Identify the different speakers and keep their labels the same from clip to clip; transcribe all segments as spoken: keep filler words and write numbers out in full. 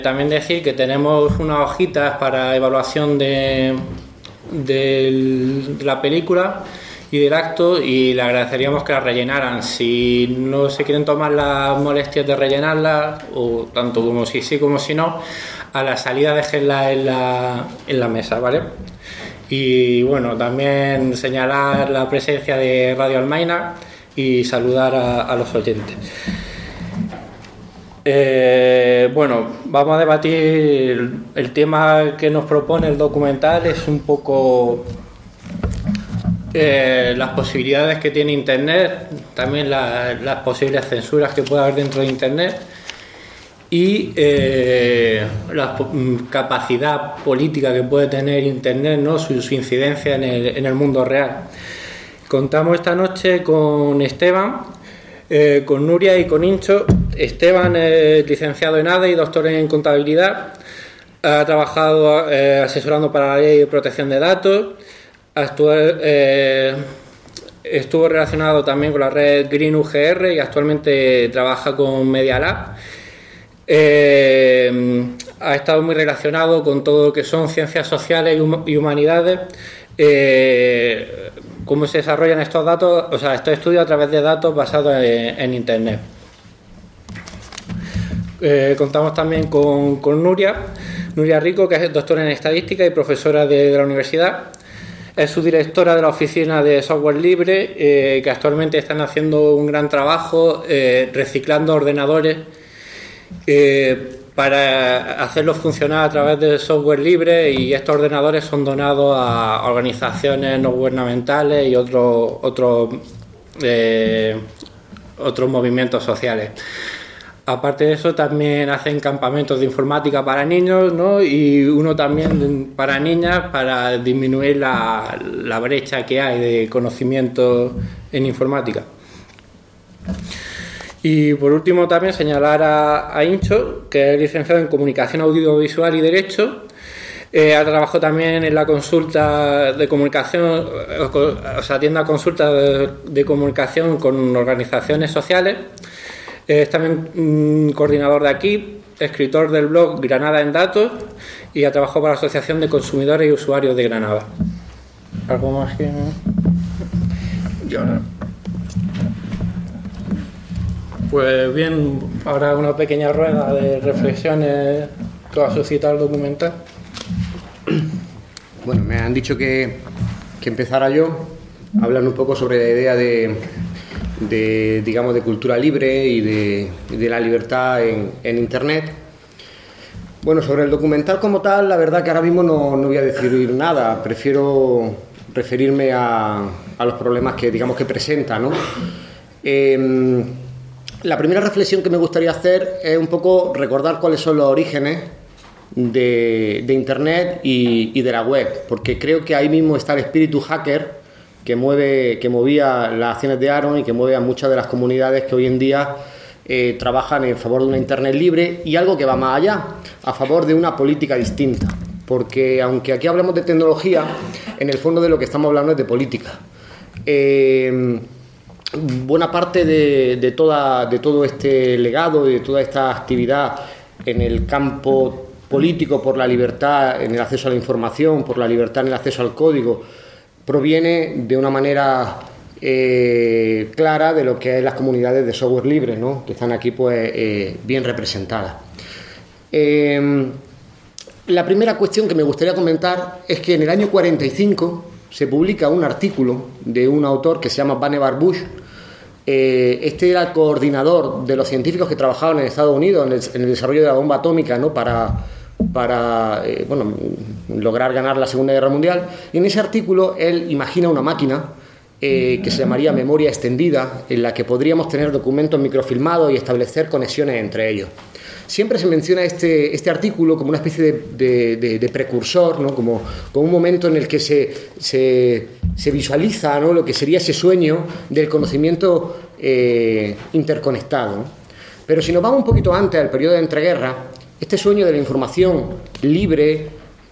Speaker 1: También decir que tenemos unas hojitas para evaluación de, de, de la película y del acto, y le agradeceríamos que las rellenaran. Si no se quieren tomar las molestias de rellenarlas, o tanto como si sí como si no, a la salida déjenlas en la, en la mesa, ¿vale? Y bueno, también señalar la presencia de Radio Almaina y saludar a, a los oyentes. Eh, bueno, vamos a debatir el, el tema que nos propone el documental. Es un poco eh, las posibilidades que tiene Internet, también la, las posibles censuras que puede haber dentro de Internet y eh, la capacidad política que puede tener Internet, ¿no? su, su incidencia en el, en el mundo real. Contamos esta noche con Esteban, eh, con Nuria y con Incho. Esteban es licenciado en A D E y doctor en contabilidad. Ha trabajado eh, asesorando para la ley de protección de datos. Actual, eh, estuvo relacionado también con la red Green U G R y actualmente trabaja con Media Lab. Eh, ha estado muy relacionado con todo lo que son ciencias sociales y, hum- y humanidades. Eh, cómo se desarrollan estos datos, o sea, estos estudios a través de datos basados en, en Internet. Eh, contamos también con, con Nuria, Nuria Rico, que es doctora en estadística y profesora de, de la universidad. Es subdirectora de la oficina de software libre, eh, que actualmente están haciendo un gran trabajo eh, reciclando ordenadores eh, para hacerlos funcionar a través de software libre, y estos ordenadores son donados a organizaciones no gubernamentales y otros otros eh, otros movimientos sociales. Aparte de eso, también hacen campamentos de informática para niños, ¿no? Y uno también para niñas, para disminuir la, la brecha que hay de conocimiento en informática. Y por último también señalar a, a Incho, que es licenciado en Comunicación Audiovisual y Derecho. Eh, ha trabajado también en la consulta de comunicación, o sea, atiende a consultas de, de comunicación con organizaciones sociales. Es también un coordinador de aquí, escritor del blog Granada en Datos, y ha trabajado para la Asociación de Consumidores y Usuarios de Granada. ¿Algo más que...? Yo no. Pues bien, ahora una pequeña rueda de reflexiones que va a suscitar el documental.
Speaker 2: Bueno, me han dicho que, que empezara yo hablando un poco sobre la idea de... de, digamos, de cultura libre y de, de la libertad en, en Internet. Bueno, sobre el documental como tal, la verdad que ahora mismo no, no voy a decir nada, prefiero referirme a, a los problemas que, digamos, que presenta, ¿no? Eh, la primera reflexión que me gustaría hacer es un poco recordar cuáles son los orígenes de, de Internet y, y de la web, porque creo que ahí mismo está el espíritu hacker que mueve, que movía las acciones de Aaron y que mueve a muchas de las comunidades que hoy en día eh, trabajan en favor de una Internet libre y algo que va más allá, a favor de una política distinta. Porque aunque aquí hablamos de tecnología, en el fondo de lo que estamos hablando es de política. Eh, buena parte de, de, toda, de todo este legado y de toda esta actividad en el campo político por la libertad en el acceso a la información, por la libertad en el acceso al código, proviene de una manera eh, clara de lo que es las comunidades de software libre, ¿no? Que están aquí pues eh, bien representadas. Eh, la primera cuestión que me gustaría comentar es que en el año cuarenta y cinco se publica un artículo de un autor que se llama Vannevar Bush. Eh, este era el coordinador de los científicos que trabajaban en Estados Unidos en el, en el desarrollo de la bomba atómica, ¿no? para para eh, bueno, lograr ganar la Segunda Guerra Mundial, y en ese artículo él imagina una máquina eh, que se llamaría memoria extendida, en la que podríamos tener documentos microfilmados y establecer conexiones entre ellos. Siempre se menciona este, este artículo como una especie de, de, de, de precursor, ¿no? como, como un momento en el que se, se, se visualiza, ¿no? lo que sería ese sueño del conocimiento eh, interconectado, ¿no? Pero si nos vamos un poquito antes, al periodo de entreguerra, este sueño de la información libre,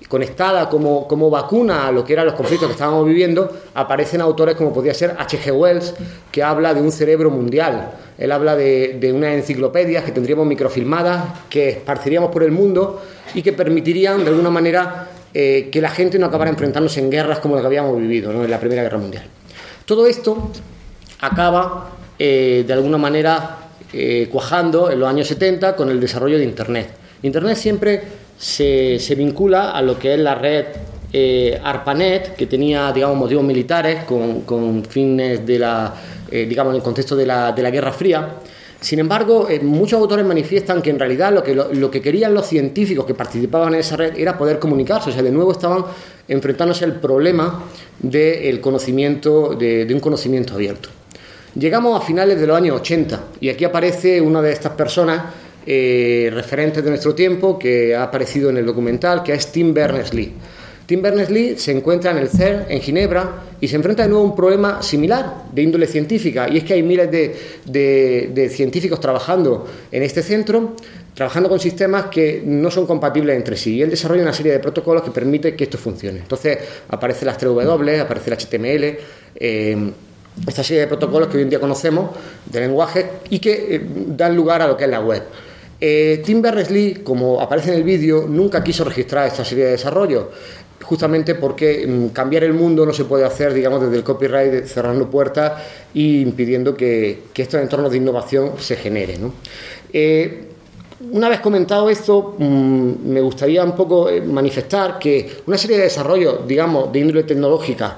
Speaker 2: conectada como, como vacuna a lo que eran los conflictos que estábamos viviendo, aparecen autores como podría ser H G Wells, que habla de un cerebro mundial. Él habla de, de unas enciclopedias que tendríamos microfilmadas, que esparciríamos por el mundo y que permitirían, de alguna manera, eh, que la gente no acabara enfrentándose en guerras como la que habíamos vivido, ¿no?, en la Primera Guerra Mundial. Todo esto acaba, eh, de alguna manera, eh, cuajando en los años setenta con el desarrollo de Internet. Internet siempre se, se vincula a lo que es la red eh, ARPANET, que tenía, digamos, motivos militares con, con fines de la, eh, digamos, en el contexto de la, de la Guerra Fría. Sin embargo, eh, muchos autores manifiestan que en realidad lo que, lo, lo que querían los científicos que participaban en esa red era poder comunicarse. O sea, de nuevo estaban enfrentándose al problema del conocimiento, de, de un conocimiento abierto. Llegamos a finales de los años ochenta y aquí aparece una de estas personas eh, referentes de nuestro tiempo que ha aparecido en el documental, que es Tim Berners-Lee. Tim Berners-Lee se encuentra en el C E R N, en Ginebra, y se enfrenta de nuevo a un problema similar de índole científica, y es que hay miles de, de, de científicos trabajando en este centro, trabajando con sistemas que no son compatibles entre sí, y él desarrolla una serie de protocolos que permiten que esto funcione. Entonces aparece las tres W, aparece el H T M L, eh, esta serie de protocolos que hoy en día conocemos de lenguaje y que eh, dan lugar a lo que es la web. Eh, Tim Berners-Lee, como aparece en el vídeo, nunca quiso registrar esta serie de desarrollos, justamente porque mmm, cambiar el mundo no se puede hacer, digamos, desde el copyright, cerrando puertas e impidiendo que, que estos entornos de innovación se generen, ¿no? Eh, una vez comentado esto, mmm, me gustaría un poco eh, manifestar que una serie de desarrollos, digamos, de índole tecnológica,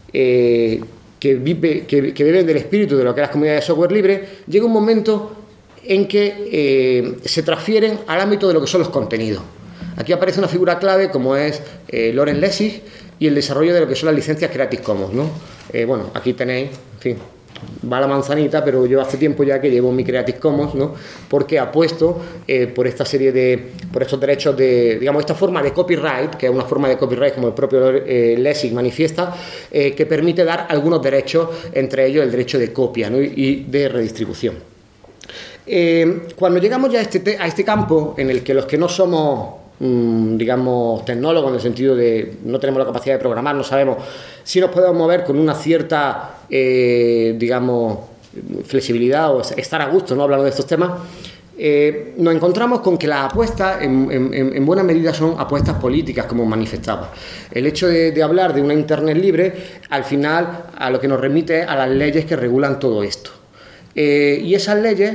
Speaker 2: eh, que, vive, que, que beben del espíritu de lo que es las comunidades de software libre, llega un momento en que eh, se transfieren al ámbito de lo que son los contenidos. Aquí aparece una figura clave como es eh, Loren Lessig y el desarrollo de lo que son las licencias Creative Commons, ¿no? Eh, bueno, aquí tenéis, en fin, va la manzanita, pero yo hace tiempo ya que llevo mi Creative Commons, ¿no?, porque apuesto eh, por esta serie de, por estos derechos de, digamos, esta forma de copyright, que es una forma de copyright como el propio eh, Lessig manifiesta, eh, que permite dar algunos derechos, entre ellos el derecho de copia, ¿no?, y, y de redistribución. Eh, cuando llegamos ya a este, a este campo en el que los que no somos, mmm, digamos, tecnólogos, en el sentido de no tenemos la capacidad de programar, no sabemos si nos podemos mover con una cierta, eh, digamos, flexibilidad o estar a gusto, ¿no?, hablando de estos temas, eh, nos encontramos con que las apuestas en, en, en buena medida son apuestas políticas, como manifestaba. El hecho de, de hablar de una Internet libre, al final, a lo que nos remite es a las leyes que regulan todo esto. Eh, y esas leyes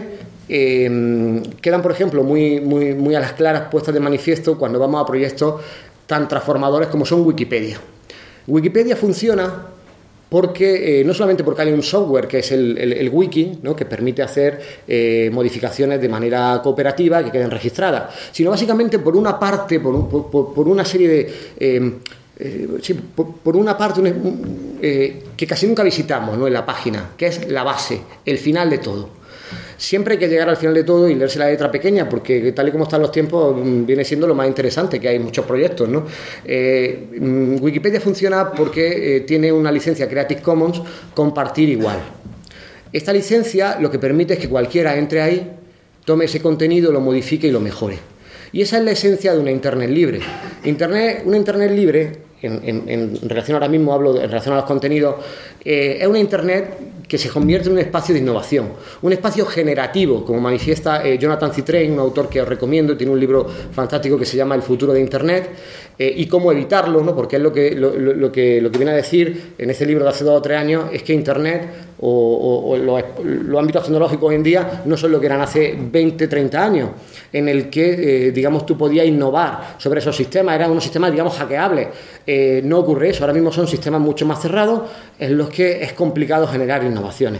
Speaker 2: Eh, quedan, por ejemplo, muy, muy, muy a las claras puestas de manifiesto cuando vamos a proyectos tan transformadores como son Wikipedia. Wikipedia funciona porque, eh, no solamente porque hay un software que es el, el, el wiki, ¿no?, que permite hacer eh, modificaciones de manera cooperativa que queden registradas, sino básicamente por una parte, por, un, por, por una serie de... Eh, Eh, sí, por, por una parte un, eh, que casi nunca visitamos, ¿no?, en la página, que es la base, el final de todo. Siempre hay que llegar al final de todo y leerse la letra pequeña, porque tal y como están los tiempos viene siendo lo más interesante, que hay muchos proyectos, ¿no? Eh, Wikipedia funciona porque eh, tiene una licencia Creative Commons compartir igual. Esta licencia lo que permite es que cualquiera entre ahí, tome ese contenido, lo modifique y lo mejore. Y esa es la esencia de una Internet libre. Internet, una Internet libre, en, en, en relación ahora mismo hablo de, en relación a los contenidos, eh, es una Internet que se convierte en un espacio de innovación, un espacio generativo, como manifiesta eh, Jonathan Zittrain, un autor que os recomiendo, tiene un libro fantástico que se llama El futuro de Internet, eh, y cómo evitarlo, ¿no?, porque es lo que, lo, lo, lo, que, lo que viene a decir en ese libro de hace dos o tres años, es que Internet o, o, o los, los ámbitos tecnológicos hoy en día no son lo que eran hace veinte, treinta años, en el que, eh, digamos, tú podías innovar sobre esos sistemas, eran unos sistemas, digamos, hackeables. Eh, no ocurre eso, ahora mismo son sistemas mucho más cerrados en los que es complicado generar innovaciones.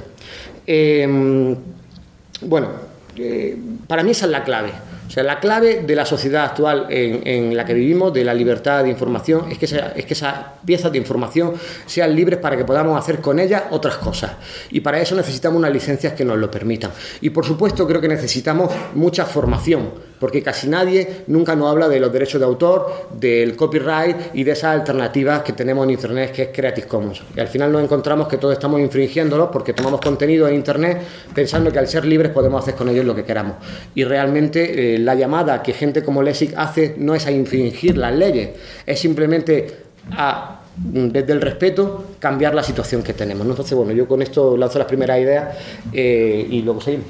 Speaker 2: Eh, bueno, eh, para mí esa es la clave. O sea, la clave de la sociedad actual en, en la que vivimos, de la libertad de información, es que, esa, es que esas piezas de información sean libres para que podamos hacer con ellas otras cosas. Y para eso necesitamos unas licencias que nos lo permitan. Y, por supuesto, creo que necesitamos mucha formación porque casi nadie nunca nos habla de los derechos de autor, del copyright y de esas alternativas que tenemos en Internet, que es Creative Commons. Y al final nos encontramos que todos estamos infringiéndolos porque tomamos contenido en Internet pensando que al ser libres podemos hacer con ellos lo que queramos. Y realmente eh, la llamada que gente como Lessic hace no es a infringir las leyes, es simplemente a, desde el respeto, cambiar la situación que tenemos, ¿no? Entonces, bueno, yo con esto lanzo las primeras ideas eh, y luego seguimos.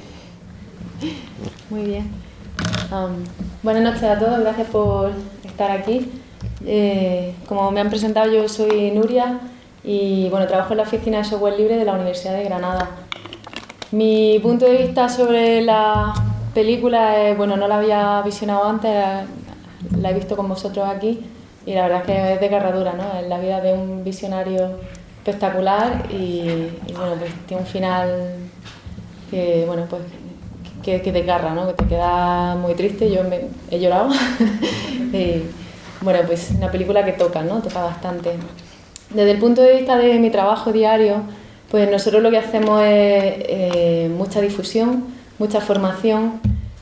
Speaker 3: Muy bien. Um, buenas noches a todos, gracias por estar aquí. Eh, como me han presentado, yo soy Nuria y bueno, trabajo en la oficina de software libre de la Universidad de Granada. Mi punto de vista sobre la película es, bueno, no la había visionado antes, la he visto con vosotros aquí y la verdad es que es desgarradora, ¿no? Es la vida de un visionario espectacular y, y bueno, pues tiene un final que, bueno, pues que, que desgarra, ¿no? Que te queda muy triste. Yo me, he llorado. Y, bueno, pues una película que toca, ¿no? Toca bastante. Desde el punto de vista de mi trabajo diario, pues nosotros lo que hacemos es eh, mucha difusión, mucha formación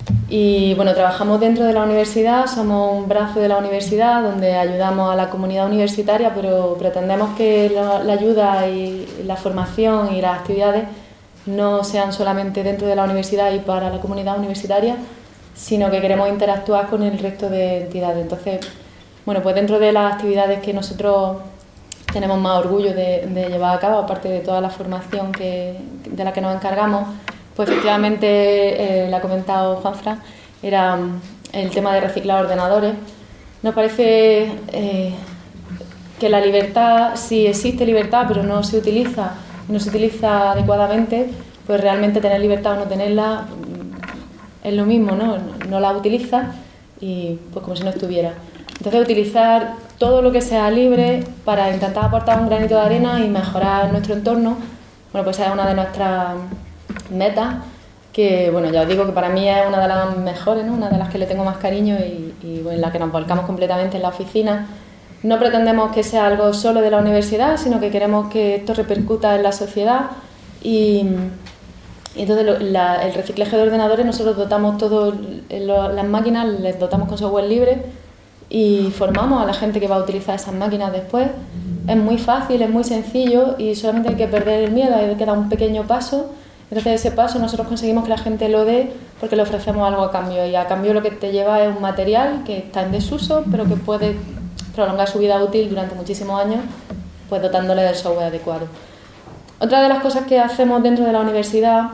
Speaker 3: y bueno, trabajamos dentro de la universidad, somos un brazo de la universidad donde ayudamos a la comunidad universitaria, pero pretendemos que la, la ayuda y la formación y las actividades no sean solamente dentro de la universidad y para la comunidad universitaria, sino que queremos interactuar con el resto de entidades. Entonces, bueno, pues dentro de las actividades que nosotros tenemos más orgullo de, de llevar a cabo, aparte de toda la formación que, de la que nos encargamos, pues efectivamente, eh, lo ha comentado Juanfran, era el tema de reciclar ordenadores. Nos parece eh, que la libertad, sí existe libertad, pero no se utiliza, no se utiliza adecuadamente, pues realmente tener libertad o no tenerla es lo mismo, ¿no? No la utilizas y pues como si no estuviera. Entonces utilizar todo lo que sea libre para intentar aportar un granito de arena y mejorar nuestro entorno, bueno, pues es una de nuestras metas, que bueno, ya os digo que para mí es una de las mejores, ¿no? Una de las que le tengo más cariño y, y bueno, en la que nos volcamos completamente en la oficina. No pretendemos que sea algo solo de la universidad, sino que queremos que esto repercuta en la sociedad y, y entonces lo, la, el reciclaje de ordenadores nosotros dotamos todas las máquinas, les dotamos con software libre y formamos a la gente que va a utilizar esas máquinas después. Es muy fácil, es muy sencillo y solamente hay que perder el miedo, hay que dar un pequeño paso. Entonces ese paso nosotros conseguimos que la gente lo dé porque le ofrecemos algo a cambio y a cambio lo que te lleva es un material que está en desuso pero que puede prolongar su vida útil durante muchísimos años, pues dotándole del software adecuado. Otra de las cosas que hacemos dentro de la universidad,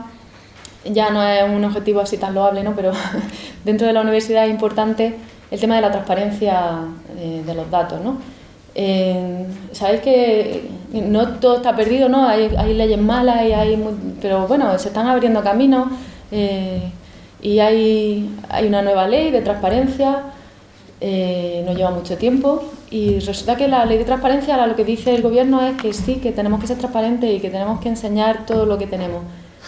Speaker 3: ya no es un objetivo así tan loable, ¿no? Pero dentro de la universidad es importante el tema de la transparencia de, de los datos, ¿no? Eh, sabéis que no todo está perdido, ¿no? Hay, hay leyes malas, y hay muy, pero bueno, se están abriendo caminos eh, y hay, hay una nueva ley de transparencia, eh, no lleva mucho tiempo y resulta que la ley de transparencia lo que dice el gobierno es que sí, que tenemos que ser transparentes y que tenemos que enseñar todo lo que tenemos.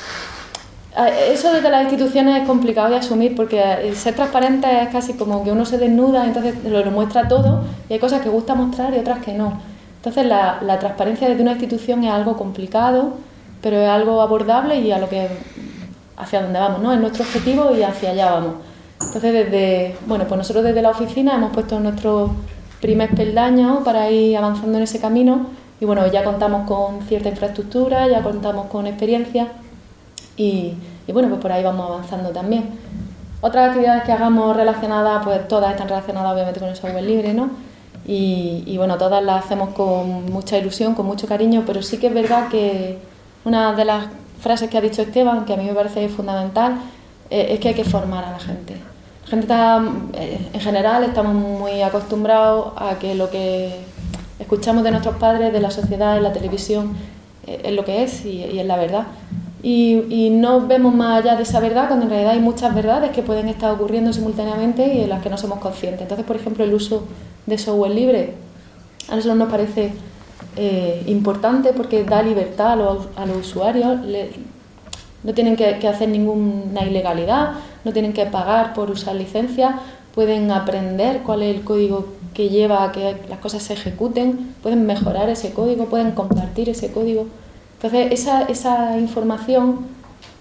Speaker 3: Eso desde las instituciones es complicado de asumir porque ser transparente es casi como que uno se desnuda, entonces lo, lo muestra todo y hay cosas que gusta mostrar y otras que no. Entonces la, la transparencia desde una institución es algo complicado, pero es algo abordable y a lo que hacia dónde vamos, ¿no? Es nuestro objetivo y hacia allá vamos. Entonces desde, bueno, pues nosotros desde la oficina hemos puesto nuestro primer peldaño para ir avanzando en ese camino y bueno, ya contamos con cierta infraestructura, ya contamos con experiencia. Y, y bueno, pues por ahí vamos avanzando también. Otras actividades que hagamos relacionadas, pues todas están relacionadas obviamente con el software libre, ¿no? Y, y bueno, todas las hacemos con mucha ilusión, con mucho cariño, pero sí que es verdad que una de las frases que ha dicho Esteban, que a mí me parece fundamental, eh, es que hay que formar a la gente. La gente está, eh, en general, estamos muy acostumbrados a que lo que escuchamos de nuestros padres, de la sociedad, en la televisión, eh, es lo que es y, y es la verdad. Y, y no vemos más allá de esa verdad, cuando en realidad hay muchas verdades que pueden estar ocurriendo simultáneamente y en las que no somos conscientes. Entonces, por ejemplo, el uso de software libre a nosotros nos parece eh, importante porque da libertad a los, a los usuarios, le, no tienen que, que hacer ninguna ilegalidad, no tienen que pagar por usar licencias, pueden aprender cuál es el código que lleva a que las cosas se ejecuten, pueden mejorar ese código, pueden compartir ese código. Entonces, esa, esa información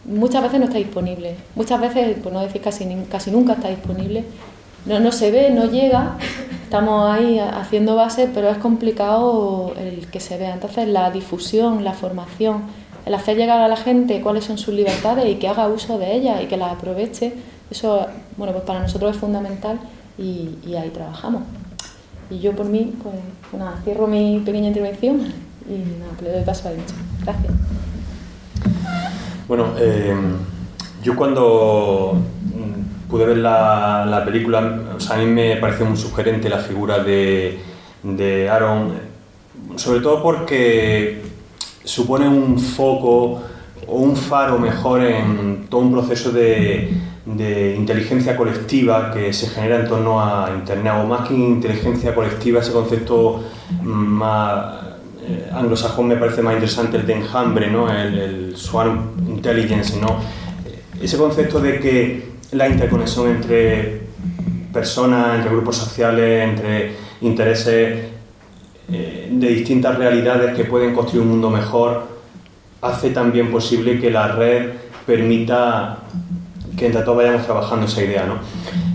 Speaker 3: muchas veces no está disponible. Muchas veces, por no decir casi, casi nunca está disponible. No, no se ve, no llega, estamos ahí haciendo bases, pero es complicado el que se vea. Entonces la difusión, la formación, el hacer llegar a la gente cuáles son sus libertades y que haga uso de ellas y que las aproveche, eso, bueno, pues para nosotros es fundamental y, y ahí trabajamos. Y yo por mí, pues nada, cierro mi pequeña intervención y nada, le doy paso a Encho. Gracias.
Speaker 4: Bueno, eh, yo cuando pude ver la, la película, o sea, a mí me pareció muy sugerente la figura de, de Aaron, sobre todo porque supone un foco o un faro mejor en todo un proceso de, de inteligencia colectiva que se genera en torno a Internet, o más que inteligencia colectiva, ese concepto más eh, anglosajón me parece más interesante, el de enjambre, ¿no? el, el swarm intelligence, ¿no? Ese concepto de que la interconexión entre personas, entre grupos sociales, entre intereses eh, de distintas realidades que pueden construir un mundo mejor, hace también posible que la red permita que entre todos vayamos trabajando esa idea, ¿no?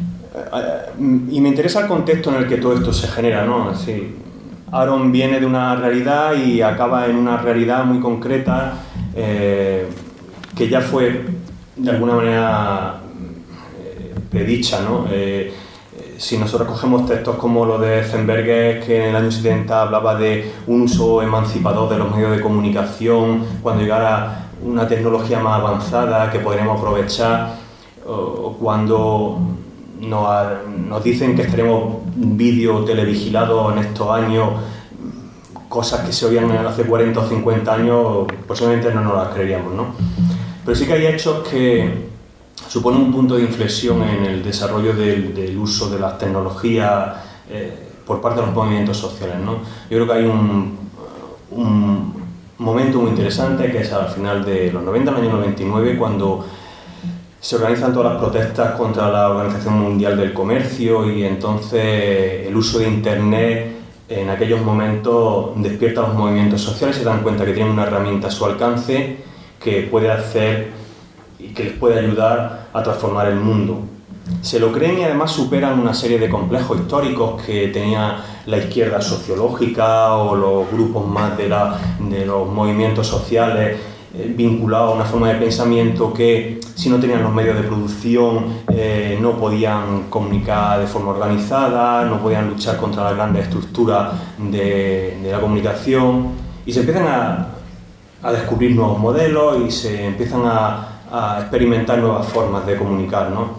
Speaker 4: Y me interesa el contexto en el que todo esto se genera, ¿no? Así, Aaron viene de una realidad y acaba en una realidad muy concreta eh, que ya fue de alguna manera eh, predicha, ¿no? Eh, si nosotros cogemos textos como lo de Zenberger, que en el año setenta hablaba de un uso emancipador de los medios de comunicación, cuando llegara una tecnología más avanzada que podremos aprovechar, o cuando nos, nos dicen que estaremos vídeo televigilados en estos años, cosas que se oían hace cuarenta o cincuenta años, posiblemente no nos las creeríamos, ¿no? Pero sí que hay hechos que suponen un punto de inflexión en el desarrollo del, del uso de las tecnologías eh, por parte de los movimientos sociales, ¿no? Yo creo que hay un, un momento muy interesante que es al final de los noventa, en el año noventa y nueve, cuando se organizan todas las protestas contra la Organización Mundial del Comercio, y entonces el uso de Internet en aquellos momentos despierta a los movimientos sociales y se dan cuenta que tienen una herramienta a su alcance que puede hacer y que les puede ayudar a transformar el mundo. Se lo creen y además superan una serie de complejos históricos que tenía la izquierda sociológica o los grupos más de, la, de los movimientos sociales eh, vinculados a una forma de pensamiento que, si no tenían los medios de producción, eh, no podían comunicar de forma organizada, no podían luchar contra las grandes estructuras de, de la comunicación, y se empiezan a, a descubrir nuevos modelos y se empiezan a a experimentar nuevas formas de comunicar, ¿no?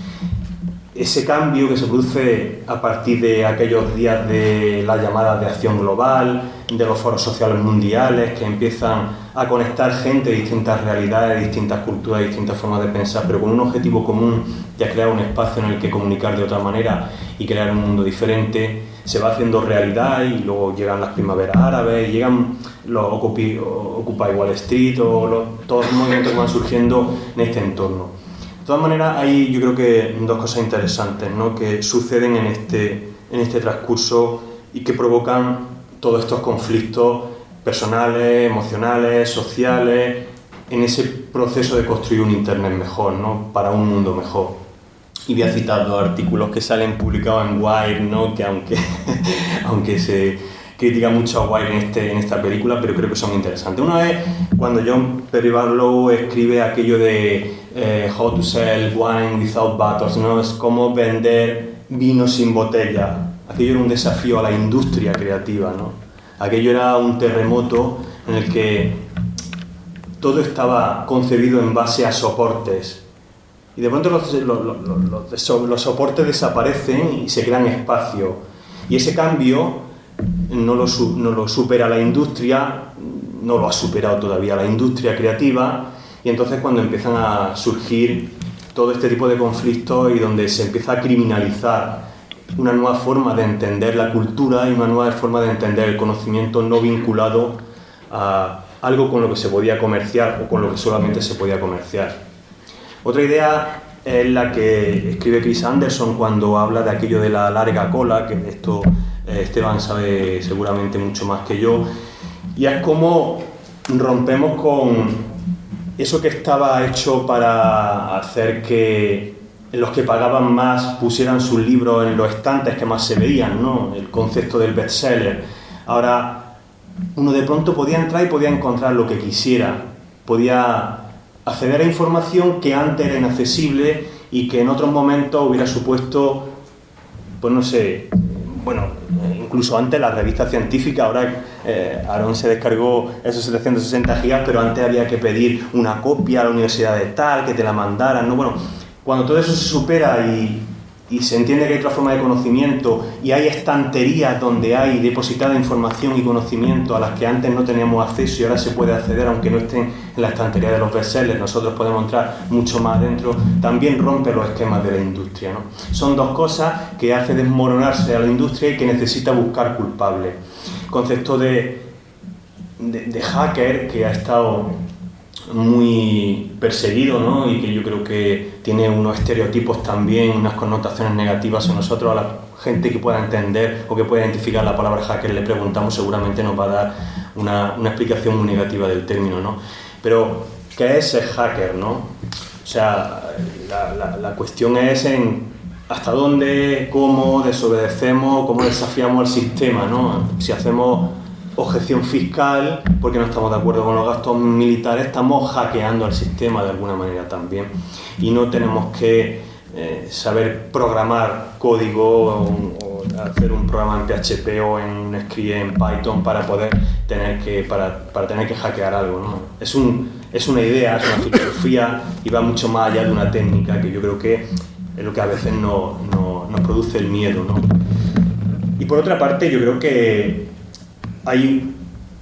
Speaker 4: Ese cambio que se produce a partir de aquellos días de las llamadas de acción global, de los foros sociales mundiales que empiezan a conectar gente de distintas realidades, distintas culturas, distintas formas de pensar, pero con un objetivo común, ya crear un espacio en el que comunicar de otra manera y crear un mundo diferente, se va haciendo realidad, y luego llegan las primaveras árabes, y llegan los Occupy, Occupy Wall Street, o los, todos los movimientos que van surgiendo en este entorno. De todas maneras, hay yo creo que dos cosas interesantes, ¿no?, que suceden en este, en este transcurso y que provocan todos estos conflictos personales, emocionales, sociales, en ese proceso de construir un Internet mejor, ¿no?, para un mundo mejor. Y voy a citar dos artículos que salen publicados en Wired, ¿no?, que aunque, aunque se critica mucho a Wired en, este, en esta película, pero creo que son interesantes. Una es cuando John Perry Barlow escribe aquello de eh, How to sell wine without bottles, ¿no?, es como vender vino sin botella. Aquello era un desafío a la industria creativa, ¿no? Aquello era un terremoto en el que todo estaba concebido en base a soportes. Y de pronto los, los, los, los, los soportes desaparecen y se crean espacios. Y ese cambio no lo, no lo supera la industria, no lo ha superado todavía la industria creativa, y entonces cuando empiezan a surgir todo este tipo de conflictos y donde se empieza a criminalizar una nueva forma de entender la cultura y una nueva forma de entender el conocimiento no vinculado a algo con lo que se podía comerciar o con lo que solamente se podía comerciar. Otra idea es la que escribe Chris Anderson cuando habla de aquello de la larga cola, que esto eh, Esteban sabe seguramente mucho más que yo, y es como rompemos con eso que estaba hecho para hacer que los que pagaban más pusieran sus libros en los estantes que más se veían, ¿no? El concepto del bestseller. Ahora, uno de pronto podía entrar y podía encontrar lo que quisiera, podía acceder a información que antes era inaccesible y que en otros momentos hubiera supuesto, pues no sé, bueno, incluso antes las revistas científicas, ahora eh, Aaron se descargó esos setecientos sesenta gigas, pero antes había que pedir una copia a la universidad de tal, que te la mandaran, ¿no? Bueno, cuando todo eso se supera y, y se entiende que hay otra forma de conocimiento y hay estanterías donde hay depositada información y conocimiento a las que antes no teníamos acceso y ahora se puede acceder aunque no estén en la estantería de los bestsellers, nosotros podemos entrar mucho más dentro, también rompe los esquemas de la industria, ¿no? Son dos cosas que hace desmoronarse a la industria y que necesita buscar culpables. El concepto de, de, de hacker que ha estado muy perseguido, ¿no? Y que yo creo que tiene unos estereotipos también, unas connotaciones negativas en nosotros. A la gente que pueda entender o que pueda identificar la palabra hacker le preguntamos, seguramente nos va a dar una, una explicación muy negativa del término, ¿no? Pero, ¿qué es ser hacker, no? O sea, la, la, la cuestión es en hasta dónde, cómo desobedecemos, cómo desafiamos el sistema, ¿no? Si hacemos objeción fiscal porque no estamos de acuerdo con los gastos militares, estamos hackeando el sistema de alguna manera también, y no tenemos que eh, saber programar código o, o hacer un programa en P H P o en script en Python para poder tener que para, para tener que hackear algo, ¿no? Es un es una idea, es una filosofía y va mucho más allá de una técnica, que yo creo que es lo que a veces no, no, nos produce el miedo, ¿no? Y por otra parte, yo creo que hay,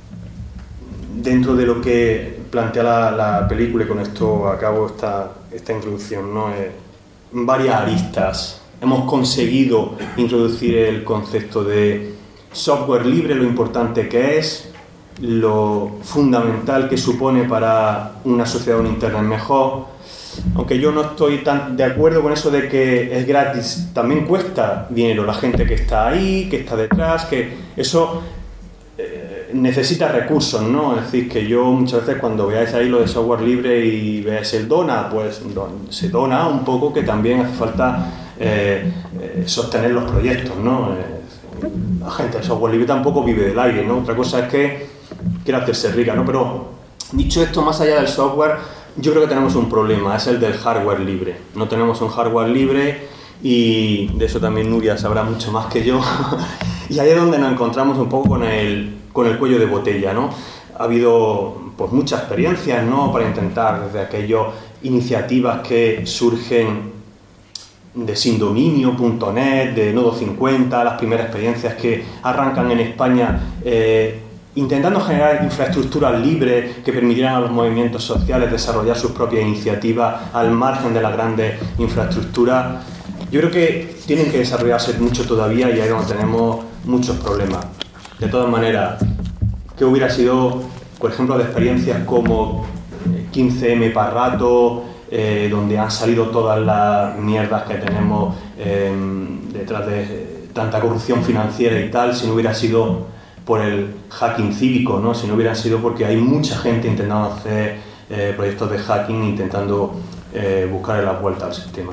Speaker 4: dentro de lo que plantea la, la película, y con esto acabo esta, esta introducción, ¿no? Eh, varias aristas. Hemos conseguido introducir el concepto de software libre, lo importante que es, lo fundamental que supone para una sociedad, un internet mejor. Aunque yo no estoy tan de acuerdo con eso de que es gratis, también cuesta dinero la gente que está ahí, que está detrás, que eso necesita recursos, ¿no? Es decir, que yo muchas veces cuando veáis ahí lo de software libre y veáis el dona, pues se dona un poco, que también hace falta eh, eh, sostener los proyectos, ¿no? Eh, la gente del software libre tampoco vive del aire, ¿no? Otra cosa es que quiere hacerse rica, ¿no? Pero dicho esto, más allá del software, yo creo que tenemos un problema, es el del hardware libre. No tenemos un hardware libre y de eso también Nuria sabrá mucho más que yo. Y ahí es donde nos encontramos un poco con el con el cuello de botella, ¿no? Ha habido pues muchas experiencias, ¿no? Para intentar, desde aquellas iniciativas que surgen de sindominio punto net, de Nodo cincuenta, las primeras experiencias que arrancan en España eh, intentando generar infraestructuras libres que permitieran a los movimientos sociales desarrollar sus propias iniciativas al margen de las grandes infraestructuras. Yo creo que tienen que desarrollarse mucho todavía y ahí es donde tenemos muchos problemas. De todas maneras, ¿qué hubiera sido, por ejemplo, de experiencias como quince eme para rato, eh, donde han salido todas las mierdas que tenemos eh, detrás de tanta corrupción financiera y tal, si no hubiera sido por el hacking cívico, ¿no? Si no hubiera sido porque hay mucha gente intentando hacer eh, proyectos de hacking, intentando eh, buscar la vuelta al sistema.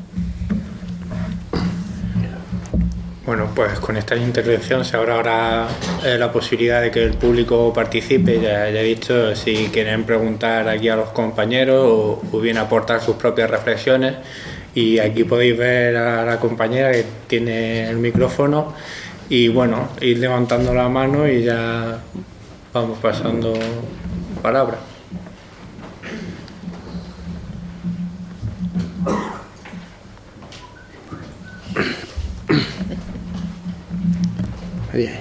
Speaker 1: Bueno, pues con esta intervención se abre ahora eh, la posibilidad de que el público participe. Ya, ya he dicho, si quieren preguntar aquí a los compañeros o, o bien aportar sus propias reflexiones. Y aquí podéis ver a la compañera que tiene el micrófono y bueno, ir levantando la mano y ya vamos pasando palabra.
Speaker 2: Bien.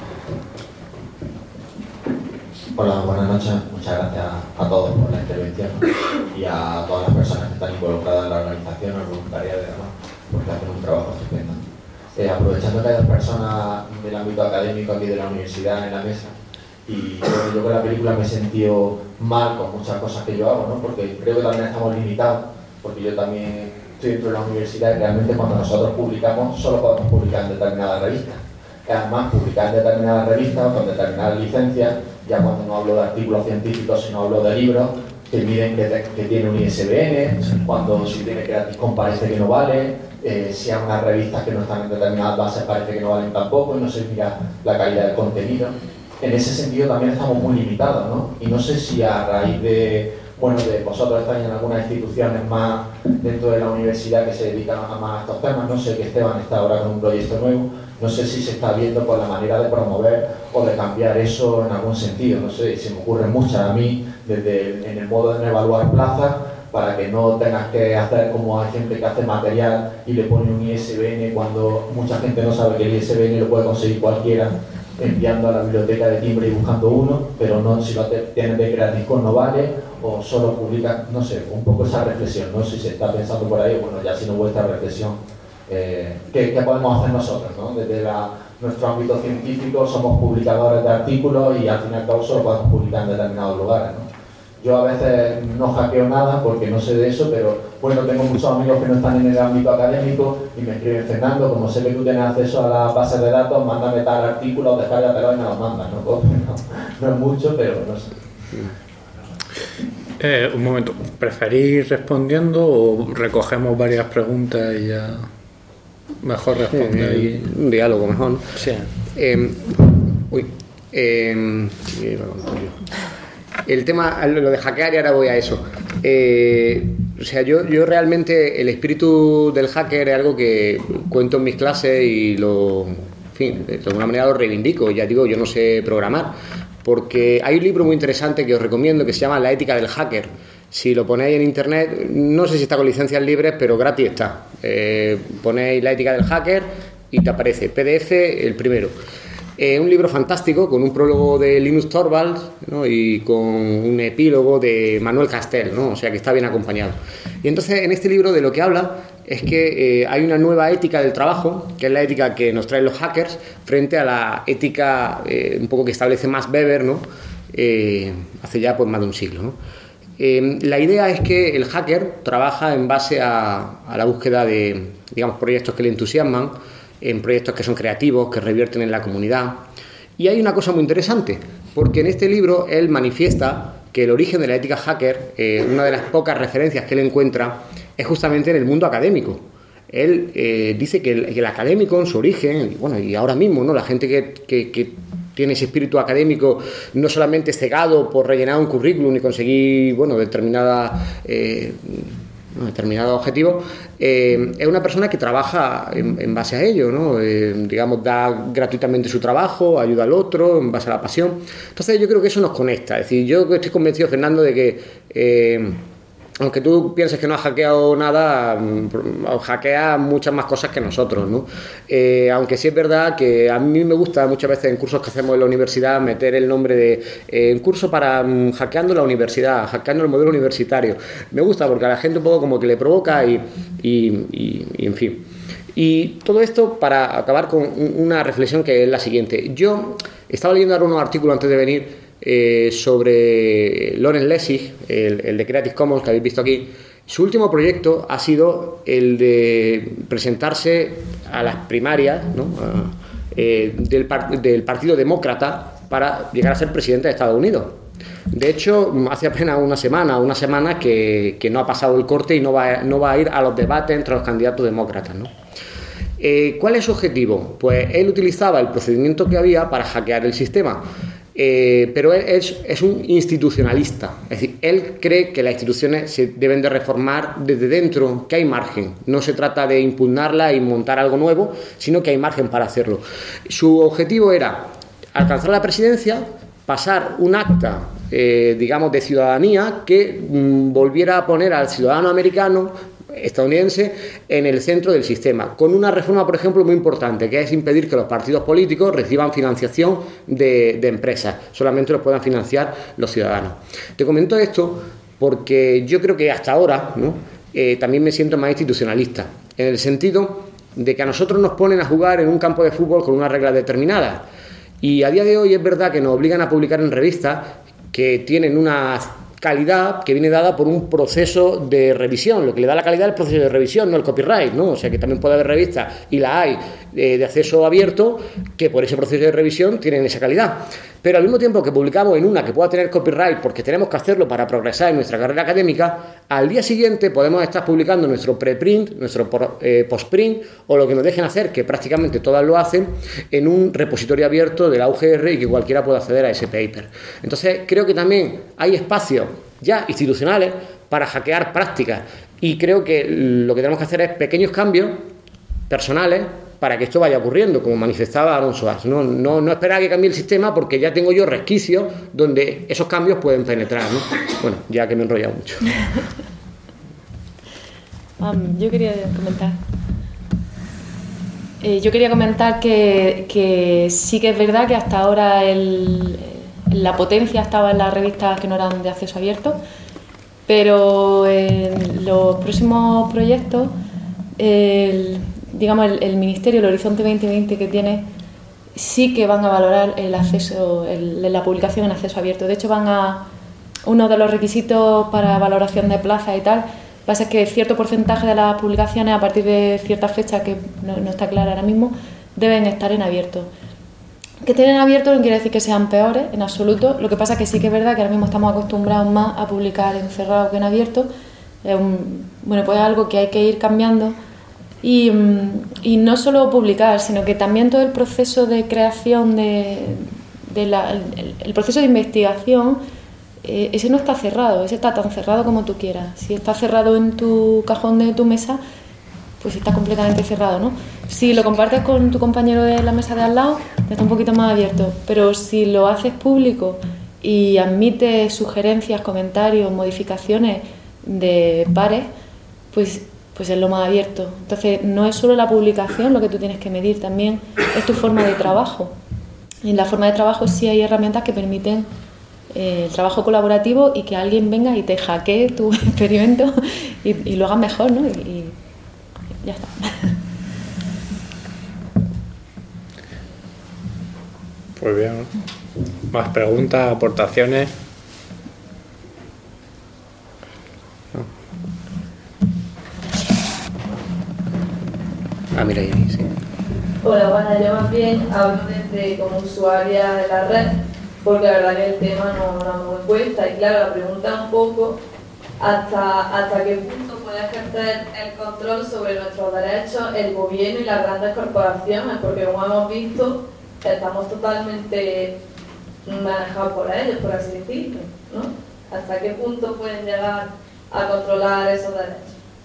Speaker 5: Hola, buenas noches. Muchas gracias a todos por la intervención y a todas las personas que están involucradas en la organización, al voluntariado y demás, porque hacen un trabajo estupendo. Eh, aprovechando que hay dos personas del ámbito académico aquí de la universidad en la mesa, y bueno, yo con la película me he sentido mal con muchas cosas que yo hago, ¿no? Porque creo que también estamos limitados, porque yo también estoy dentro de la universidad y realmente cuando nosotros publicamos solo podemos publicar en determinadas revistas. Además, publicar en determinadas revistas con determinadas licencias, ya cuando no hablo de artículos científicos, sino hablo de libros, te miden que, te, que tiene un I S B N, cuando si tiene Creative parece que no vale, eh, si hay unas revistas que no están en determinadas bases parece que no valen tampoco, y no se mira la calidad del contenido. En ese sentido también estamos muy limitados, ¿no? Y no sé si a raíz de, bueno, de vosotros estáis en algunas instituciones más dentro de la universidad que se dedican a más a estos temas, no sé que Esteban está ahora con un proyecto nuevo, no sé si se está viendo por la manera de promover o de cambiar eso en algún sentido, no sé, se me ocurren muchas a mí desde el, en el modo de evaluar plazas, para que no tengas que hacer como hay gente que hace material y le pone un I S B N cuando mucha gente no sabe que el I S B N lo puede conseguir cualquiera enviando a la biblioteca de timbre y buscando uno, pero no si lo tienes de Creative no vale, o solo publicas, no sé, un poco esa reflexión, no sé si se está pensando por ahí, bueno, ya si no vuestra reflexión, eh, ¿qué, ¿qué podemos hacer nosotros, ¿no? Desde la, nuestro ámbito científico somos publicadores de artículos y al fin y al cabo solo podemos publicar en determinados lugares, ¿no? Yo a veces no hackeo nada porque no sé de eso, pero bueno, tengo muchos amigos que no están en el ámbito académico y me escriben: Fernando, como sé que tú tienes acceso a las bases de datos, mándame tal artículo, descárgatelo y me lo mandas, ¿no? No, no es mucho, pero no sé.
Speaker 1: Eh, un momento, ¿preferís respondiendo o recogemos varias preguntas y ya mejor responder?
Speaker 2: Sí, y... Un diálogo mejor, ¿no?
Speaker 1: Sí.
Speaker 2: Eh, uy, eh, el tema, lo de hackear, y ahora voy a eso. Eh, o sea, yo, yo realmente el espíritu del hacker es algo que cuento en mis clases y lo, en fin, de alguna manera lo reivindico. Ya digo, yo no sé programar, porque hay un libro muy interesante que os recomiendo que se llama La ética del hacker. Si lo ponéis en internet, no sé si está con licencias libres, pero gratis está. Eh, ponéis La ética del hacker y te aparece P D F el primero. Eh, un libro fantástico con un prólogo de Linus Torvalds, ¿no? Y con un epílogo de Manuel Castel, ¿no? O sea que está bien acompañado. Y entonces en este libro de lo que habla es que eh, hay una nueva ética del trabajo, que es la ética que nos traen los hackers, frente a la ética eh, un poco que establece Max Weber, ¿no? Eh, hace ya pues más de un siglo, ¿no? Eh, la idea es que el hacker trabaja en base a, a la búsqueda de, digamos, proyectos que le entusiasman, en proyectos que son creativos, que revierten en la comunidad. Y hay una cosa muy interesante, porque en este libro él manifiesta que el origen de la ética hacker, eh, una de las pocas referencias que él encuentra, es justamente en el mundo académico. Él eh, dice que el, que el académico en su origen, bueno, y ahora mismo, ¿no? La gente que, que, que tiene ese espíritu académico no solamente cegado por rellenar un currículum y conseguir, bueno, determinada... Eh, un determinado objetivo, eh, es una persona que trabaja en, en base a ello, ¿no? Eh, digamos, da gratuitamente su trabajo, ayuda al otro en base a la pasión. Entonces yo creo que eso nos conecta. Es decir, yo estoy convencido, Fernando, de que eh, aunque tú pienses que no has hackeado nada, hackea muchas más cosas que nosotros, ¿no? Eh, aunque sí es verdad que a mí me gusta muchas veces en cursos que hacemos en la universidad meter el nombre de eh, un curso para um, hackeando la universidad, hackeando el modelo universitario. Me gusta porque a la gente un poco como que le provoca y, y, y, y en fin. Y todo esto para acabar con una reflexión que es la siguiente. Yo estaba leyendo ahora unos artículos antes de venir Eh, sobre Loren Lessig, el, el de Creative Commons que habéis visto aquí. Su último proyecto ha sido el de presentarse a las primarias, ¿no? a, eh, del, del Partido Demócrata para llegar a ser presidente de Estados Unidos. De hecho, hace apenas una semana, una semana que, que no ha pasado el corte y no va, no va a ir a los debates entre los candidatos demócratas, ¿no? Eh, ¿Cuál es su objetivo? Pues él utilizaba el procedimiento que había para hackear el sistema. Eh, pero él es, es un institucionalista, es decir, él cree que las instituciones se deben de reformar desde dentro, que hay margen, no se trata de impugnarla y montar algo nuevo, sino que hay margen para hacerlo. Su objetivo era alcanzar la presidencia, pasar un acta, eh, digamos, de ciudadanía que mmm, volviera a poner al ciudadano americano estadounidense en el centro del sistema, con una reforma, por ejemplo, muy importante, que es impedir que los partidos políticos reciban financiación de, de empresas, solamente los puedan financiar los ciudadanos. Te comento esto porque yo creo que hasta ahora, ¿no? eh, también me siento más institucionalista, en el sentido de que a nosotros nos ponen a jugar en un campo de fútbol con unas reglas determinadas, y a día de hoy es verdad que nos obligan a publicar en revistas que tienen una calidad que viene dada por un proceso de revisión. Lo que le da la calidad es el proceso de revisión, no el copyright, ¿no? O sea que también puede haber revistas, y la hay, eh, de acceso abierto, que por ese proceso de revisión tienen esa calidad. Pero al mismo tiempo que publicamos en una que pueda tener copyright porque tenemos que hacerlo para progresar en nuestra carrera académica, al día siguiente podemos estar publicando nuestro preprint, nuestro eh, postprint o lo que nos dejen hacer, que prácticamente todas lo hacen, en un repositorio abierto de la U G R y que cualquiera pueda acceder a ese paper. Entonces creo que también hay espacios ya institucionales para hackear prácticas y creo que lo que tenemos que hacer es pequeños cambios personales para que esto vaya ocurriendo, como manifestaba Alonso As. No, no, no esperar a que cambie el sistema porque ya tengo yo resquicios donde esos cambios pueden penetrar, ¿no? Bueno, ya que me he enrollado mucho.
Speaker 3: Um, yo quería comentar. Eh, yo quería comentar que, que sí que es verdad que hasta ahora el, la potencia estaba en las revistas que no eran de acceso abierto, pero en los próximos proyectos el, digamos, el, el Ministerio, el Horizonte veinte veinte que tiene, sí que van a valorar el acceso, el, la publicación en acceso abierto. De hecho, van a uno de los requisitos para valoración de plaza y tal, pasa que cierto porcentaje de las publicaciones a partir de ciertas fechas, que no, no está clara ahora mismo, deben estar en abierto. Que estén en abierto no quiere decir que sean peores, en absoluto. Lo que pasa es que sí que es verdad que ahora mismo estamos acostumbrados más a publicar en cerrado que en abierto. Es un, bueno, pues es algo que hay que ir cambiando. Y, y no solo publicar, sino que también todo el proceso de creación, de, de la, el, el proceso de investigación, eh, ese no está cerrado, ese está tan cerrado como tú quieras. Si está cerrado en tu cajón de tu mesa, pues está completamente cerrado, ¿no? Si lo compartes con tu compañero de la mesa de al lado, está un poquito más abierto. Pero si lo haces público y admites sugerencias, comentarios, modificaciones de pares, pues pues es lo más abierto. Entonces, no es solo la publicación lo que tú tienes que medir, también es tu forma de trabajo. Y en la forma de trabajo sí hay herramientas que permiten eh, el trabajo colaborativo y que alguien venga y te hackee tu experimento y, y lo hagas mejor, ¿no? Y, y ya está.
Speaker 1: Pues bien. Más preguntas, aportaciones.
Speaker 2: Ah, mira ahí, sí.
Speaker 6: Hola, bueno, yo más bien hablo desde como usuaria de la red, porque la verdad que el tema no, no me cuesta. Y claro, la pregunta es un poco hasta, hasta qué punto puede ejercer el control sobre nuestros derechos el gobierno y las grandes corporaciones, porque como hemos visto, estamos totalmente manejados por ellos, por así decirlo, ¿no? ¿Hasta qué punto pueden llegar a controlar esos derechos?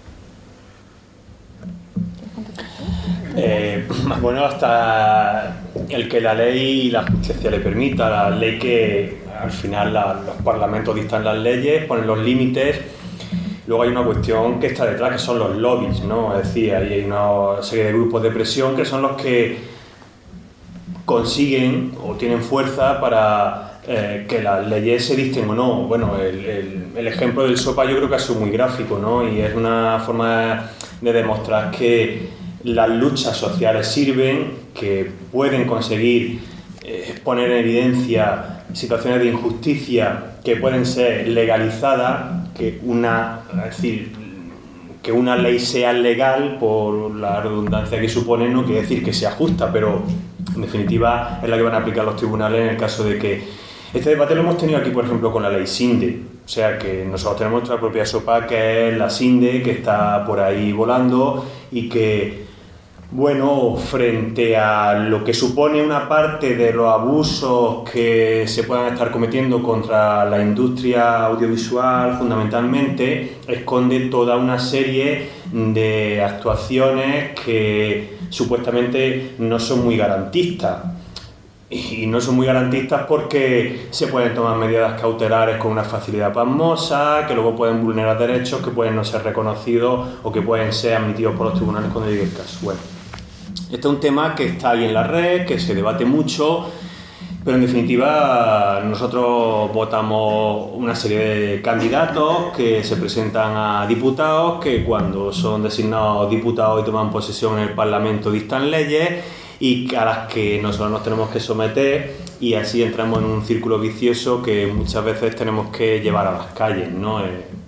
Speaker 4: Eh, bueno, hasta el que la ley y la justicia le permita, la ley que al final la, los parlamentos dictan las leyes, ponen los límites. Luego hay una cuestión que está detrás, que son los lobbies, ¿no? Es decir, hay una serie de grupos de presión que son los que consiguen o tienen fuerza para eh, que las leyes se dicten o no. Bueno, el, el, el ejemplo del SOPA yo creo que ha sido muy gráfico, ¿no? Y es una forma de demostrar que las luchas sociales sirven, que pueden conseguir eh, poner en evidencia situaciones de injusticia que pueden ser legalizadas, que una, es decir, que una ley sea legal, por la redundancia que supone, no quiere decir que sea justa, pero en definitiva es la que van a aplicar los tribunales en el caso de que... Este debate lo hemos tenido aquí, por ejemplo, con la ley SINDE. O sea que nosotros tenemos nuestra propia SOPA, que es la SINDE, que está por ahí volando y que... Bueno, frente a lo que supone una parte de los abusos que se puedan estar cometiendo contra la industria audiovisual, fundamentalmente, esconde toda una serie de actuaciones que supuestamente no son muy garantistas. Y no son muy garantistas porque se pueden tomar medidas cautelares con una facilidad pasmosa, que luego pueden vulnerar derechos, que pueden no ser reconocidos o que pueden ser admitidos por los tribunales cuando llegue el caso. Bueno, este es un tema que está ahí en la red, que se debate mucho, pero en definitiva nosotros votamos una serie de candidatos que se presentan a diputados, que cuando son designados diputados y toman posesión en el Parlamento dictan leyes y a las que nosotros nos tenemos que someter, y así entramos en un círculo vicioso que muchas veces tenemos que llevar a las calles, ¿no?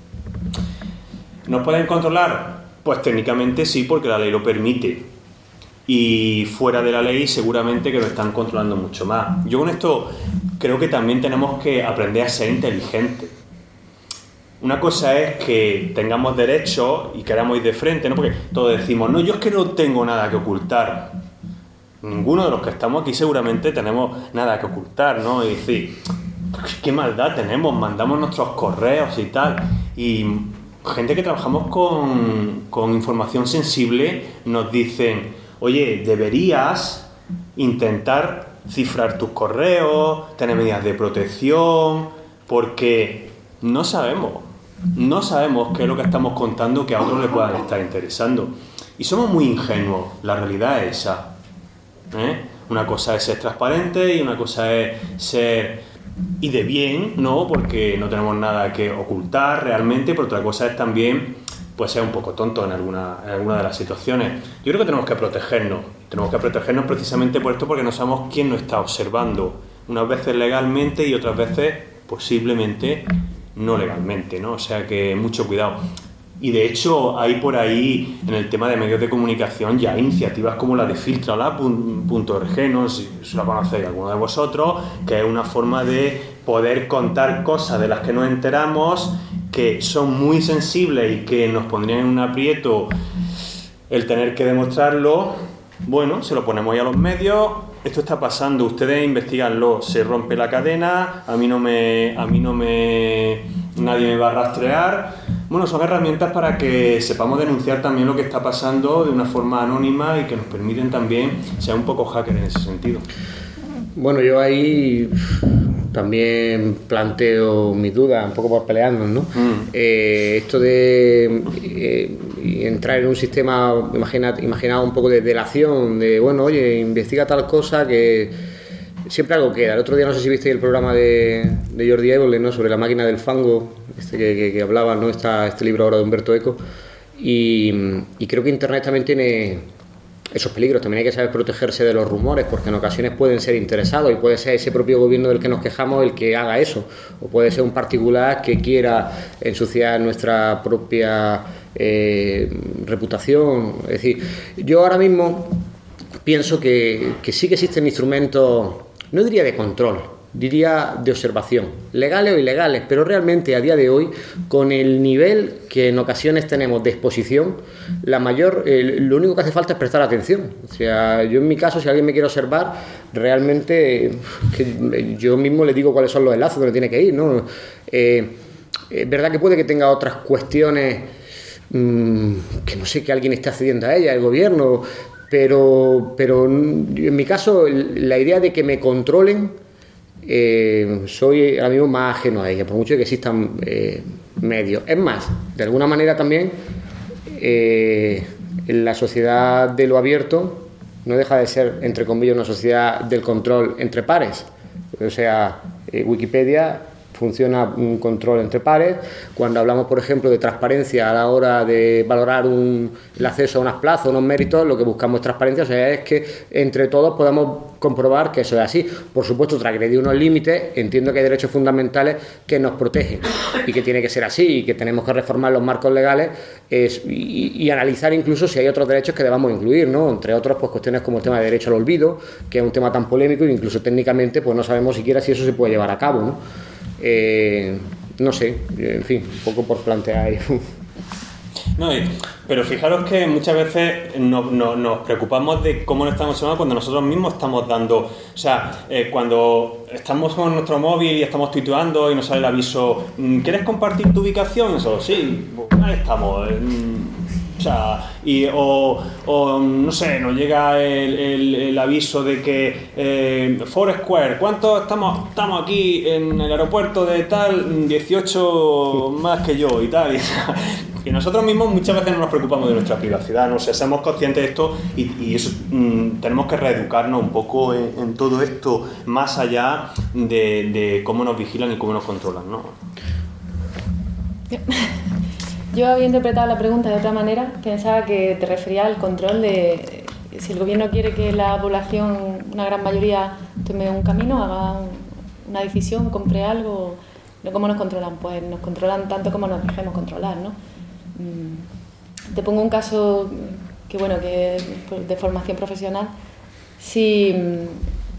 Speaker 4: ¿Nos pueden controlar? Pues técnicamente sí, porque la ley lo permite. Y fuera de la ley seguramente que lo están controlando mucho más. Yo con esto creo que también tenemos que aprender a ser inteligentes. Una cosa es que tengamos derechos y queramos ir de frente, ¿no? Porque todos decimos, no, yo es que no tengo nada que ocultar. Ninguno de los que estamos aquí seguramente tenemos nada que ocultar, ¿no? Y decir, qué maldad tenemos, mandamos nuestros correos y tal. Y gente que trabajamos con, con información sensible nos dicen, oye, deberías intentar cifrar tus correos, tener medidas de protección, porque no sabemos, no sabemos qué es lo que estamos contando que a otros le puedan estar interesando. Y somos muy ingenuos, la realidad es esa. ¿Eh? Una cosa es ser transparente y una cosa es ser y de bien, ¿no? Porque no tenemos nada que ocultar realmente, pero otra cosa es también pues ser un poco tonto en alguna, en alguna de las situaciones. Yo creo que tenemos que protegernos, tenemos que protegernos precisamente por esto, porque no sabemos quién nos está observando, unas veces legalmente y otras veces posiblemente no legalmente, ¿no? O sea que mucho cuidado. Y de hecho hay por ahí, en el tema de medios de comunicación, ya iniciativas como la de filtrala punto org, no sé si la conocéis alguno de vosotros, que es una forma de poder contar cosas de las que nos enteramos, que son muy sensibles y que nos pondrían en un aprieto el tener que demostrarlo. Bueno, se lo ponemos ahí a los medios, esto está pasando, ustedes investiganlo, se rompe la cadena, a mí no me, a mí no me, nadie me va a rastrear. Bueno, son herramientas para que sepamos denunciar también lo que está pasando de una forma anónima y que nos permiten también ser un poco hacker en ese sentido.
Speaker 2: Bueno, yo ahí también planteo mis dudas, un poco por pelearnos, ¿no? Mm. Eh, esto de eh, entrar en un sistema, imagina, imaginado un poco de delación, de, bueno, oye, investiga tal cosa que siempre algo queda. El otro día no sé si visteis el programa de, de Jordi Évole, ¿no? Sobre la máquina del fango, este que, que, que hablaba, ¿no? Está este libro ahora de Humberto Eco. Y, y creo que Internet también tiene esos peligros. También hay que saber protegerse de los rumores, porque en ocasiones pueden ser interesados y puede ser ese propio gobierno del que nos quejamos el que haga eso, o puede ser un particular que quiera ensuciar nuestra propia eh, reputación. Es decir, yo ahora mismo pienso que, que sí que existen instrumentos, no diría de control, diría de observación, legales o ilegales, pero realmente a día de hoy, con el nivel que en ocasiones tenemos de exposición, la mayor, eh, lo único que hace falta es prestar atención. O sea, yo en mi caso, si alguien me quiere observar, realmente que yo mismo le digo cuáles son los enlaces donde tiene que ir, ¿no? Eh, es verdad que puede que tenga otras cuestiones mmm, que no sé, que alguien esté accediendo a ella, el gobierno, pero, pero en mi caso, la idea de que me controlen, Eh, soy ahora mismo más ajeno a ella, por mucho que existan eh, medios. Es más, de alguna manera también eh, en la sociedad de lo abierto no deja de ser, entre comillas, una sociedad del control entre pares. O sea, eh, Wikipedia funciona un control entre pares. Cuando hablamos, por ejemplo, de transparencia a la hora de valorar un, el acceso a unas plazas, unos méritos, lo que buscamos es transparencia, o sea, es que entre todos podamos comprobar que eso es así. Por supuesto, transgredir unos límites, entiendo que hay derechos fundamentales que nos protegen y que tiene que ser así y que tenemos que reformar los marcos legales es, y, y analizar incluso si hay otros derechos que debamos incluir, ¿no? Entre otros, pues cuestiones como el tema de derecho al olvido, que es un tema tan polémico e incluso técnicamente pues no sabemos siquiera si eso se puede llevar a cabo, ¿no? Eh, no sé, en fin, un poco por plantear.
Speaker 4: No, pero fijaros que muchas veces no, no, nos preocupamos de cómo nos estamos observando cuando nosotros mismos estamos dando, o sea, eh, cuando estamos con nuestro móvil y estamos tuiteando y nos sale el aviso, ¿quieres compartir tu ubicación? Eso, sí, ahí estamos. O sea, y, o, o no sé, nos llega el, el, el aviso de que eh, Foursquare, ¿cuántos estamos, estamos aquí en el aeropuerto de tal? dieciocho más que yo y tal. Y, y nosotros mismos muchas veces no nos preocupamos de nuestra privacidad, ¿no? O sea, somos conscientes de esto y, y eso, mmm, tenemos que reeducarnos un poco en, en todo esto, más allá de, de cómo nos vigilan y cómo nos controlan, ¿no?
Speaker 3: Yo había interpretado la pregunta de otra manera, pensaba que te refería al control de si el gobierno quiere que la población, una gran mayoría, tome un camino, haga una decisión, compre algo. ¿Cómo nos controlan? Pues nos controlan tanto como nos dejemos controlar, ¿no? Te pongo un caso que, bueno, que de formación profesional. Si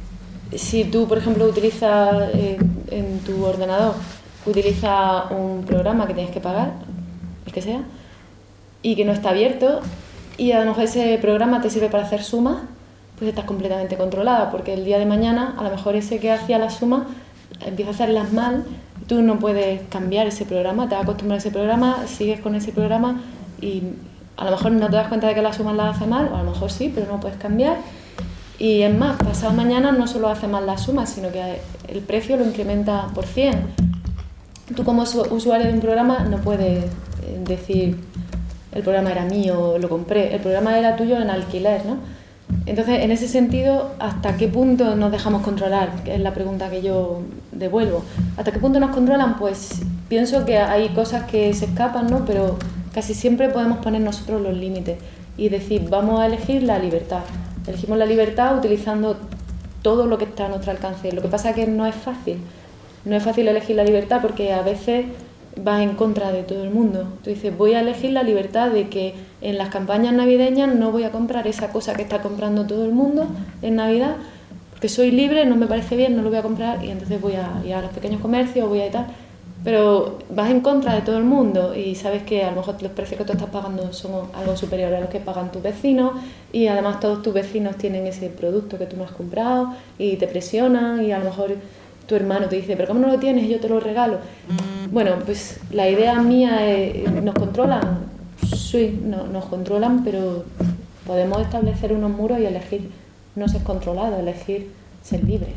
Speaker 3: si tú, por ejemplo, utilizas eh, en tu ordenador, utilizas un programa que tienes que pagar, el que sea, y que no está abierto, y a lo mejor ese programa te sirve para hacer sumas, pues estás completamente controlada, porque el día de mañana, a lo mejor ese que hacía las sumas empieza a hacerlas mal, tú no puedes cambiar ese programa, te vas a acostumbrar a ese programa, sigues con ese programa y a lo mejor no te das cuenta de que las sumas las hace mal, o a lo mejor sí, pero no puedes cambiar. Y es más, pasado mañana no solo hace mal las sumas, sino que el precio lo incrementa por cien. Tú como usuario de un programa no puedes decir el programa era mío, lo compré, el programa era tuyo en alquiler, ¿no? Entonces, en ese sentido, ¿hasta qué punto nos dejamos controlar? Que es la pregunta que yo devuelvo. ¿Hasta qué punto nos controlan? Pues pienso que hay cosas que se escapan, ¿no? Pero casi siempre podemos poner nosotros los límites y decir, vamos a elegir la libertad. Elegimos la libertad utilizando todo lo que está a nuestro alcance. Lo que pasa es que no es fácil. No es fácil elegir la libertad porque a veces vas en contra de todo el mundo. Tú dices, voy a elegir la libertad de que en las campañas navideñas no voy a comprar esa cosa que está comprando todo el mundo en Navidad, porque soy libre, no me parece bien, no lo voy a comprar y entonces voy a ir a los pequeños comercios, voy a ir tal. Pero vas en contra de todo el mundo y sabes que a lo mejor los precios que tú estás pagando son algo superiores a los que pagan tus vecinos y además todos tus vecinos tienen ese producto que tú no has comprado y te presionan y a lo mejor tu hermano te dice, pero ¿cómo no lo tienes? Y yo te lo regalo. Bueno, pues la idea mía es, ¿nos controlan? Sí, no, nos controlan, pero podemos establecer unos muros y elegir no ser controlado, elegir ser libre.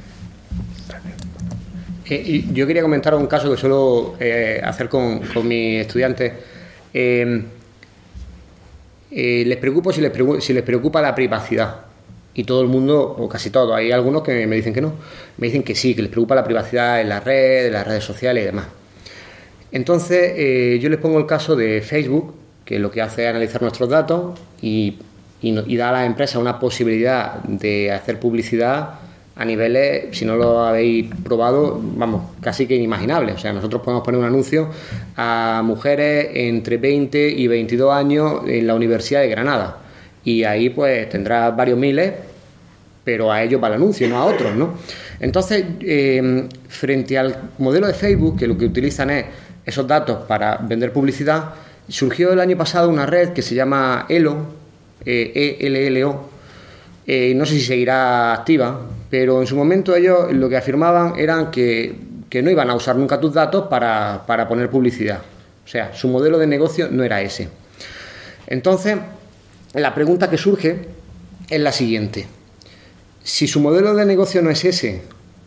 Speaker 2: Eh, y yo quería comentar un caso que suelo eh, hacer con, con mis estudiantes. Eh, eh, les preocupo si les, preocupa, si les preocupa la privacidad. Y todo el mundo, o casi todo, hay algunos que me dicen que no. Me dicen que sí, que les preocupa la privacidad en las redes, en las redes sociales y demás. Entonces, eh, yo les pongo el caso de Facebook, que lo que hace es analizar nuestros datos y, y, y da a las empresas una posibilidad de hacer publicidad a niveles, si no lo habéis probado, vamos, casi que inimaginables. O sea, nosotros podemos poner un anuncio a mujeres entre veinte y veintidós años en la Universidad de Granada y ahí pues tendrá varios miles, pero a ellos va el anuncio, no a otros, ¿no? Entonces, eh, frente al modelo de Facebook, que lo que utilizan es esos datos para vender publicidad, surgió el año pasado una red que se llama Ello, eh, E L L O, eh, no sé si seguirá activa, pero en su momento ellos lo que afirmaban eran que, que no iban a usar nunca tus datos para, para poner publicidad. O sea, su modelo de negocio no era ese. Entonces, la pregunta que surge es la siguiente. Si su modelo de negocio no es ese,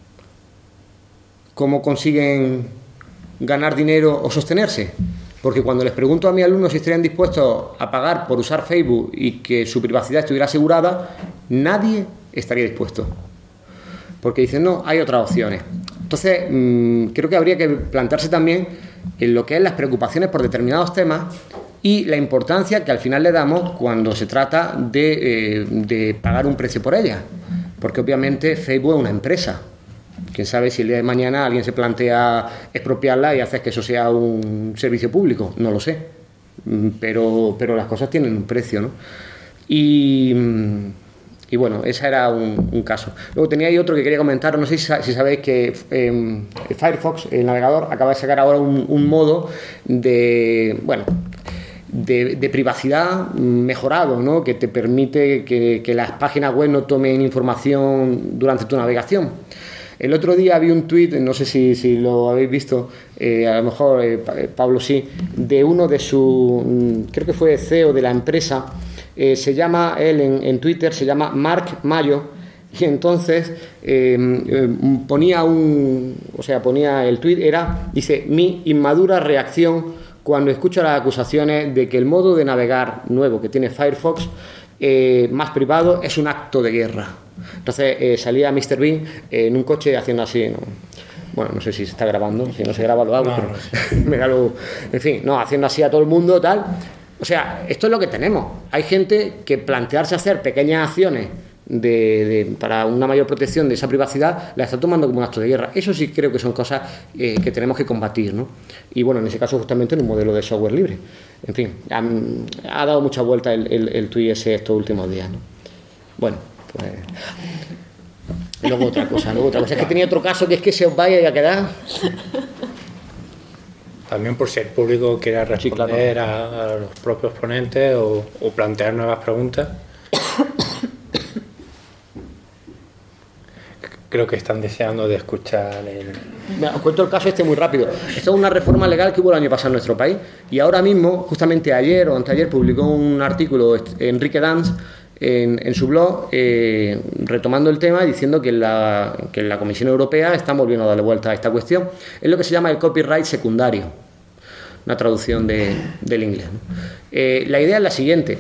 Speaker 2: ¿cómo consiguen ganar dinero o sostenerse? Porque cuando les pregunto a mis alumnos si estarían dispuestos a pagar por usar Facebook y que su privacidad estuviera asegurada, nadie estaría dispuesto. Porque dicen, no, hay otras opciones. Entonces, mmm, creo que habría que plantearse también en lo que es las preocupaciones por determinados temas y la importancia que al final le damos cuando se trata de, eh, de pagar un precio por ella. Porque obviamente Facebook es una empresa. Quién sabe si el día de mañana alguien se plantea expropiarla y hacer que eso sea un servicio público, no lo sé. Pero, pero las cosas tienen un precio, ¿no? Y, y bueno, ese era un, un caso. Luego tenía ahí otro que quería comentar, no sé si, si sabéis que eh, Firefox, el navegador, acaba de sacar ahora un, un modo de, bueno, de, de privacidad mejorado, ¿no? Que te permite que, que las páginas web no tomen información durante tu navegación. El otro día vi un tuit, no sé si, si lo habéis visto, eh, a lo mejor eh, Pablo sí, de uno de su, creo que fue C E O de la empresa, eh, se llama, él en, en Twitter se llama Mark Mayo, y entonces eh, eh, ponía un, o sea, ponía el tuit, era, dice, mi inmadura reacción cuando escucho las acusaciones de que el modo de navegar nuevo que tiene Firefox, eh, más privado, es un acto de guerra. Entonces eh, salía míster Bean eh, en un coche haciendo así, ¿no? Bueno, no sé si se está grabando, si no se graba lo hago, no, pero no me da lo, en fin, no, haciendo así a todo el mundo, tal. O sea, esto es lo que tenemos. Hay gente que plantearse hacer pequeñas acciones de, de, para una mayor protección de esa privacidad, la está tomando como un acto de guerra. Eso sí creo que son cosas eh, que tenemos que combatir, ¿no? Y bueno, en ese caso justamente en un modelo de software libre. En fin, ha, ha dado mucha vuelta el, el, el tuit ese estos últimos días, ¿no? Bueno, pues Y luego otra cosa, luego otra cosa. Es que tenía otro caso que es que se os vaya a quedar.
Speaker 1: También por si el público quiera responder sí, claro. a, a los propios ponentes o, o plantear nuevas preguntas. Creo que están deseando de escuchar el...
Speaker 2: Mira, os cuento el caso este muy rápido. Esto es una reforma legal que hubo el año pasado en nuestro país y ahora mismo, justamente ayer o anteayer, publicó un artículo Enrique Danz en, en su blog eh, retomando el tema, diciendo que la, que la Comisión Europea está volviendo a darle vuelta a esta cuestión. Es lo que se llama el copyright secundario, una traducción de, del inglés, ¿no? Eh, la idea es la siguiente.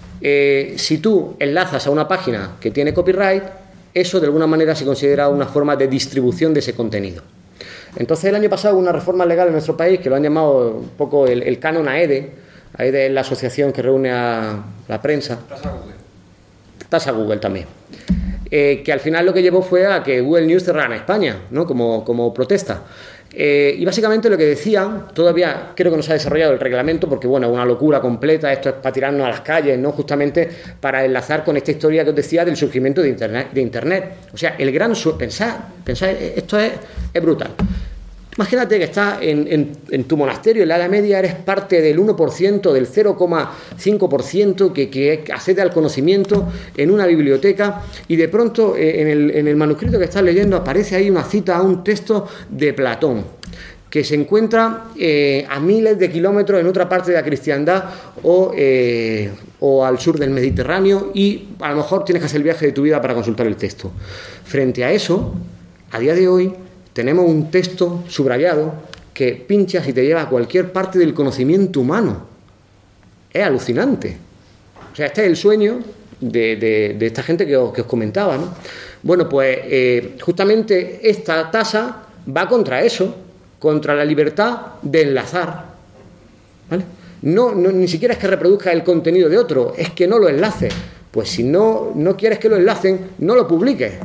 Speaker 2: Eh, si tú enlazas a una página que tiene copyright, eso de alguna manera se considera una forma de distribución de ese contenido. Entonces el año pasado hubo una reforma legal en nuestro país que lo han llamado un poco el, el canon AEDE. AEDE es la asociación que reúne a la prensa. Tasa Google. Tasa Google también. Eh, que al final lo que llevó fue a que Google News cerrara en España, ¿no? como, como protesta. Eh, y básicamente lo que decían, todavía creo que no se ha desarrollado el reglamento porque, bueno, es una locura completa, esto es para tirarnos a las calles, ¿no? Justamente para enlazar con esta historia que os decía del surgimiento de Internet. De Internet. O sea, el gran... Pensad, pensad, esto es, es brutal. Imagínate que estás en, en, en tu monasterio, en la Edad Media, eres parte del uno por ciento, del cero coma cinco por ciento que, que accede al conocimiento en una biblioteca y de pronto eh, en, el, en el manuscrito que estás leyendo aparece ahí una cita a un texto de Platón que se encuentra eh, a miles de kilómetros en otra parte de la cristiandad o, eh, o al sur del Mediterráneo y a lo mejor tienes que hacer el viaje de tu vida para consultar el texto. Frente a eso, a día de hoy, tenemos un texto subrayado que pinchas y te lleva a cualquier parte del conocimiento humano. Es alucinante. O sea, este es el sueño de, de, de esta gente que os, que os comentaba, ¿no? Bueno, pues eh, justamente esta tasa va contra eso, contra la libertad de enlazar, ¿vale? No, no, ni siquiera es que reproduzca el contenido de otro, es que no lo enlaces. Pues si no, no quieres que lo enlacen, no lo publiques.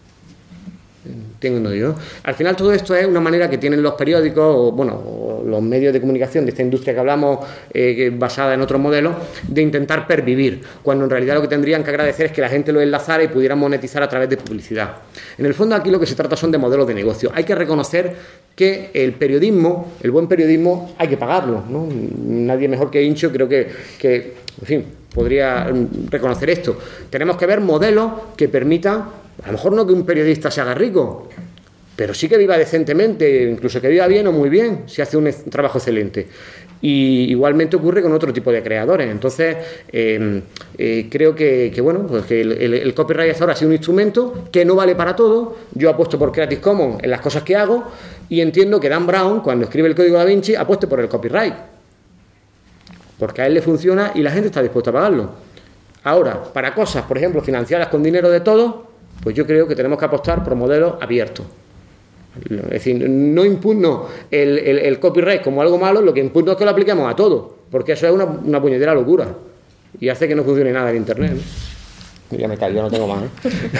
Speaker 2: Tengo, ¿no? Al final todo esto es una manera que tienen los periódicos o, bueno, o los medios de comunicación de esta industria que hablamos eh, basada en otros modelos de intentar pervivir, cuando en realidad lo que tendrían que agradecer es que la gente lo enlazara y pudieran monetizar a través de publicidad. En el fondo aquí lo que se trata son de modelos de negocio. Hay que reconocer que el periodismo, el buen periodismo hay que pagarlo, ¿no? Nadie mejor que Incho creo que, que en fin, podría reconocer esto. Tenemos que ver modelos que permitan, a lo mejor no que un periodista se haga rico, pero sí que viva decentemente, incluso que viva bien o muy bien, si hace un trabajo excelente. Y igualmente ocurre con otro tipo de creadores. Entonces, eh, eh, creo que, que, bueno, pues que el, el, el copyright hasta ahora ha sido un instrumento que no vale para todo. Yo apuesto por Creative Commons en las cosas que hago y entiendo que Dan Brown, cuando escribe el código Da Vinci, apueste por el copyright. Porque a él le funciona y la gente está dispuesta a pagarlo. Ahora, para cosas, por ejemplo, financiadas con dinero de todos, pues yo creo que tenemos que apostar por modelos abiertos. Es decir, no impugno el, el, el copyright como algo malo, lo que impugno es que lo apliquemos a todo, porque eso es una, una puñetera locura y hace que no funcione nada en Internet, ¿no? Ya me callo, no tengo más, ¿eh?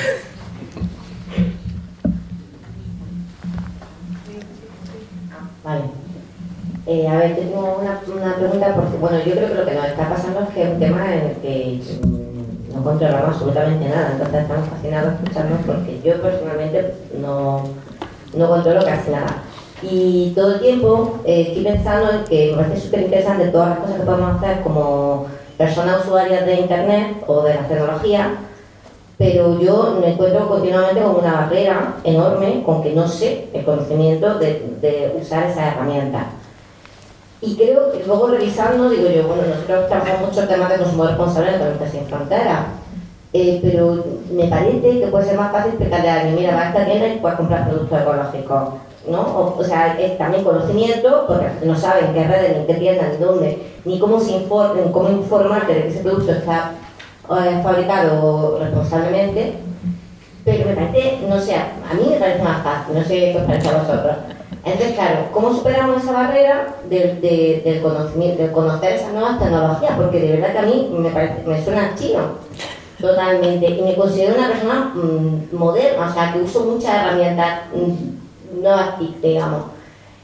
Speaker 7: Vale. Eh, a ver, tengo una, una pregunta, porque bueno, yo creo que lo que nos está pasando es que es un tema en el que mm, no controlamos absolutamente nada, entonces estamos fascinados escuchando porque yo personalmente no, no controlo casi nada. Y todo el tiempo eh, estoy pensando en que me parece súper interesante todas las cosas que podemos hacer como personas usuarias de Internet o de la tecnología, pero yo me encuentro continuamente con una barrera enorme con que no sé el conocimiento de, de usar esas herramientas. Y creo que luego revisando, digo yo, bueno, nosotros trabajamos mucho el tema de consumo responsable en Economía Sin Fronteras, eh, pero me parece que puede ser más fácil explicarle a alguien, mira, va a esta tienda y puedes comprar productos ecológicos, ¿no? O, o sea, es también conocimiento, porque no saben qué redes, ni qué tiendas, ni dónde, ni cómo, se inform, cómo informarte de que ese producto está eh, fabricado responsablemente, pero me parece, no sé, a mí me parece más fácil, no sé qué os parece a vosotros. Entonces, claro, ¿cómo superamos esa barrera del, de, del conocimiento, de conocer esas nuevas tecnologías? Porque de verdad que a mí me, parece, me suena chino, totalmente, y me considero una persona mmm, moderna, o sea, que uso muchas herramientas mmm, nuevas, digamos.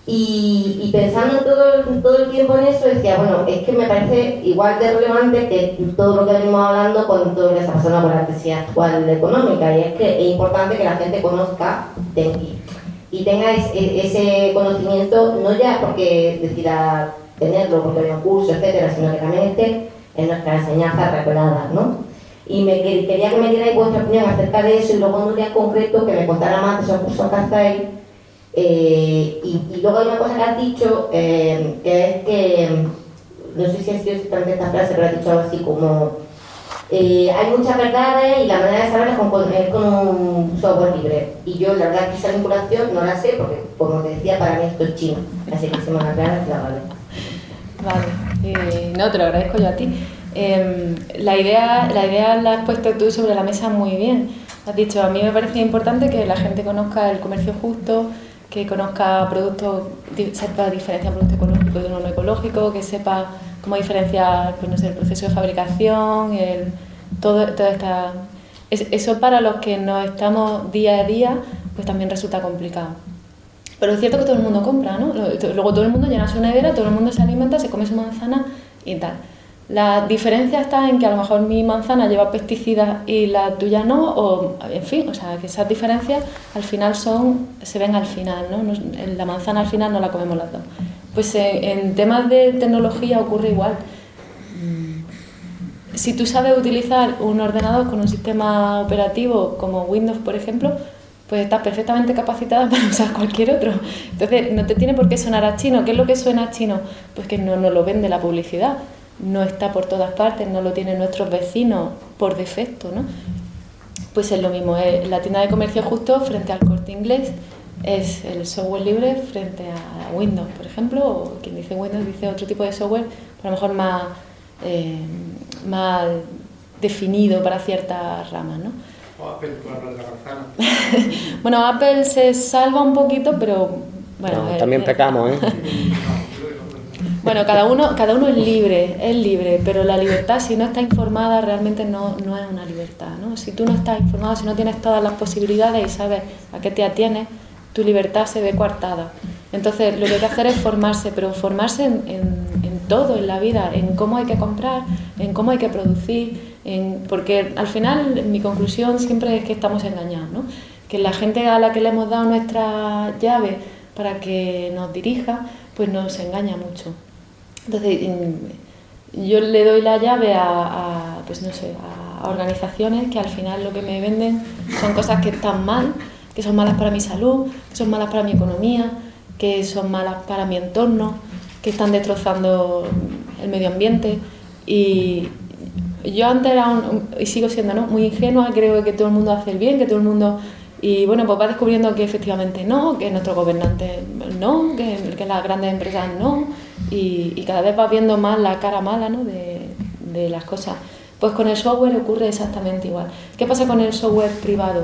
Speaker 7: Y, y pensando todo, todo el tiempo en eso, decía, bueno, es que me parece igual de relevante que todo lo que venimos hablando con todo lo que está pasando con la crisis actual económica, y es que es importante que la gente conozca ten, y tenga ese, ese conocimiento, no ya porque decida tenerlo, porque hay un curso, etcétera, sino que también esté en nuestras enseñanzas recordadas, ¿no? Y me quería que me dierais vuestra opinión acerca de eso, y luego en un día concreto que me contara más de esos cursos que hacéis. Eh, y, y luego hay una cosa que has dicho, eh, que es que, no sé si ha sido exactamente esta frase, pero has dicho algo así como eh, hay muchas verdades y la manera de saberlas con, con, es con un software libre. Y yo la verdad que esa vinculación no la sé porque, como te decía, para mí esto es chino, así que se me aclara que la vale.
Speaker 3: Vale, eh, no, te lo agradezco yo a ti. Eh, la idea la idea la has puesto tú sobre la mesa muy bien. Has dicho, a mí me parece importante que la gente conozca el comercio justo, que conozca productos, sepa diferenciar producto ecológico de uno no ecológico, que sepa cómo diferenciar, pues no sé, el proceso de fabricación, el, todo, toda esta... Es, eso para los que no estamos día a día, pues también resulta complicado. Pero es cierto que todo el mundo compra, ¿no? Luego todo el mundo llena su nevera, todo el mundo se alimenta, se come su manzana y tal. La diferencia está en que a lo mejor mi manzana lleva pesticidas y la tuya no, o en fin, o sea, que esas diferencias al final son, se ven al final, ¿no? La manzana al final no la comemos las dos. Pues en, en temas de tecnología ocurre igual. Si tú sabes utilizar un ordenador con un sistema operativo como Windows, por ejemplo, pues estás perfectamente capacitada para usar cualquier otro. Entonces, no te tiene por qué sonar a chino. ¿Qué es lo que suena a chino? Pues que no nos lo vende la publicidad. No está por todas partes, no lo tienen nuestros vecinos por defecto, ¿no? Pues es lo mismo, es la tienda de comercio justo frente al Corte Inglés, es el software libre frente a Windows, por ejemplo, o quien dice Windows dice otro tipo de software, a lo mejor más, eh, más definido para ciertas ramas, ¿no?
Speaker 1: O Apple, por hablar de la manzana.
Speaker 3: Bueno, Apple se salva un poquito, pero bueno...
Speaker 2: No,
Speaker 3: eh,
Speaker 2: también
Speaker 3: eh,
Speaker 2: pecamos, ¿eh?
Speaker 3: Bueno, cada uno, cada uno es libre, es libre, pero la libertad, si no está informada, realmente no, no es una libertad, ¿no? Si tú no estás informado, si no tienes todas las posibilidades y sabes a qué te atienes, tu libertad se ve coartada. Entonces, lo que hay que hacer es formarse, pero formarse en, en, en todo en la vida, en cómo hay que comprar, en cómo hay que producir, en, porque al final mi conclusión siempre es que estamos engañados, ¿no? Que la gente a la que le hemos dado nuestra llave para que nos dirija, pues nos engaña mucho. Entonces, yo le doy la llave a, a, pues no sé, a organizaciones que al final lo que me venden son cosas que están mal, que son malas para mi salud, que son malas para mi economía, que son malas para mi entorno, que están destrozando el medio ambiente. Y yo antes era, un, y sigo siendo, ¿no?, muy ingenua, creo que todo el mundo hace el bien, que todo el mundo... Y bueno, pues va descubriendo que efectivamente no, que nuestros gobernantes no, que, que las grandes empresas no, y, y cada vez va viendo más la cara mala, ¿no?, de, de las cosas. Pues con el software ocurre exactamente igual. ¿Qué pasa con el software privado?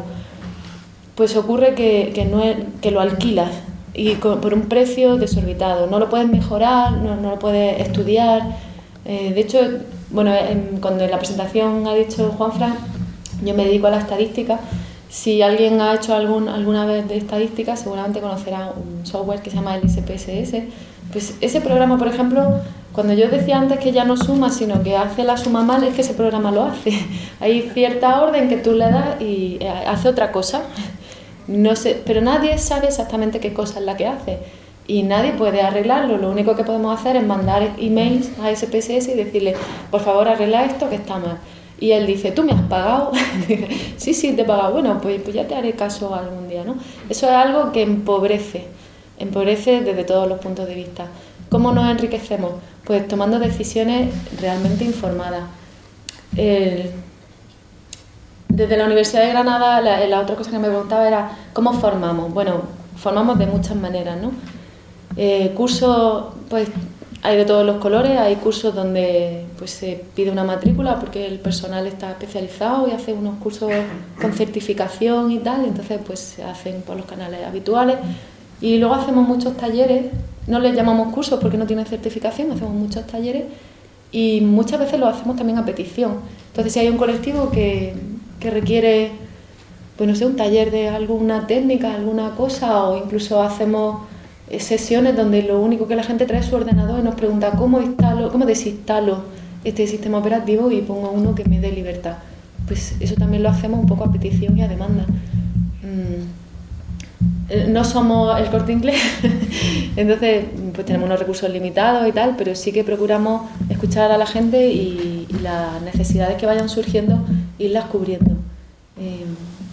Speaker 3: Pues ocurre que, que, no es, que lo alquilas y con, por un precio desorbitado. No lo puedes mejorar, no, no lo puedes estudiar. Eh, de hecho, bueno, en, cuando en la presentación ha dicho Juanfran, yo me dedico a la estadística. Si alguien ha hecho algún, alguna vez de estadística, seguramente conocerá un software que se llama el S P S S. Pues ese programa, por ejemplo, cuando yo decía antes que ya no suma, sino que hace la suma mal, es que ese programa lo hace. Hay cierta orden que tú le das y hace otra cosa. No sé, pero nadie sabe exactamente qué cosa es la que hace. Y nadie puede arreglarlo. Lo único que podemos hacer es mandar emails a S P S S y decirle, por favor, arregla esto que está mal. Y él dice, ¿tú me has pagado? sí, sí, te he pagado. Bueno, pues, pues ya te haré caso algún día, ¿no? Eso es algo que empobrece, empobrece desde todos los puntos de vista. ¿Cómo nos enriquecemos? Pues tomando decisiones realmente informadas. El, desde la Universidad de Granada, la, la otra cosa que me preguntaba era, ¿cómo formamos? Bueno, formamos de muchas maneras, ¿no? Eh, cursos, pues... Hay de todos los colores, hay cursos donde pues, se pide una matrícula porque el personal está especializado y hace unos cursos con certificación y tal, entonces pues se hacen por los canales habituales. Y luego hacemos muchos talleres, no les llamamos cursos porque no tienen certificación, hacemos muchos talleres y muchas veces los hacemos también a petición. Entonces si hay un colectivo que, que requiere, pues no sé, un taller de alguna técnica, alguna cosa, o incluso hacemos... sesiones donde lo único que la gente trae es su ordenador y nos pregunta cómo instalo, cómo desinstalo este sistema operativo y pongo uno que me dé libertad. Pues eso también lo hacemos un poco a petición y a demanda. No somos el Corte Inglés, entonces pues tenemos unos recursos limitados y tal, pero sí que procuramos escuchar a la gente y, y las necesidades que vayan surgiendo, irlas cubriendo. Eh,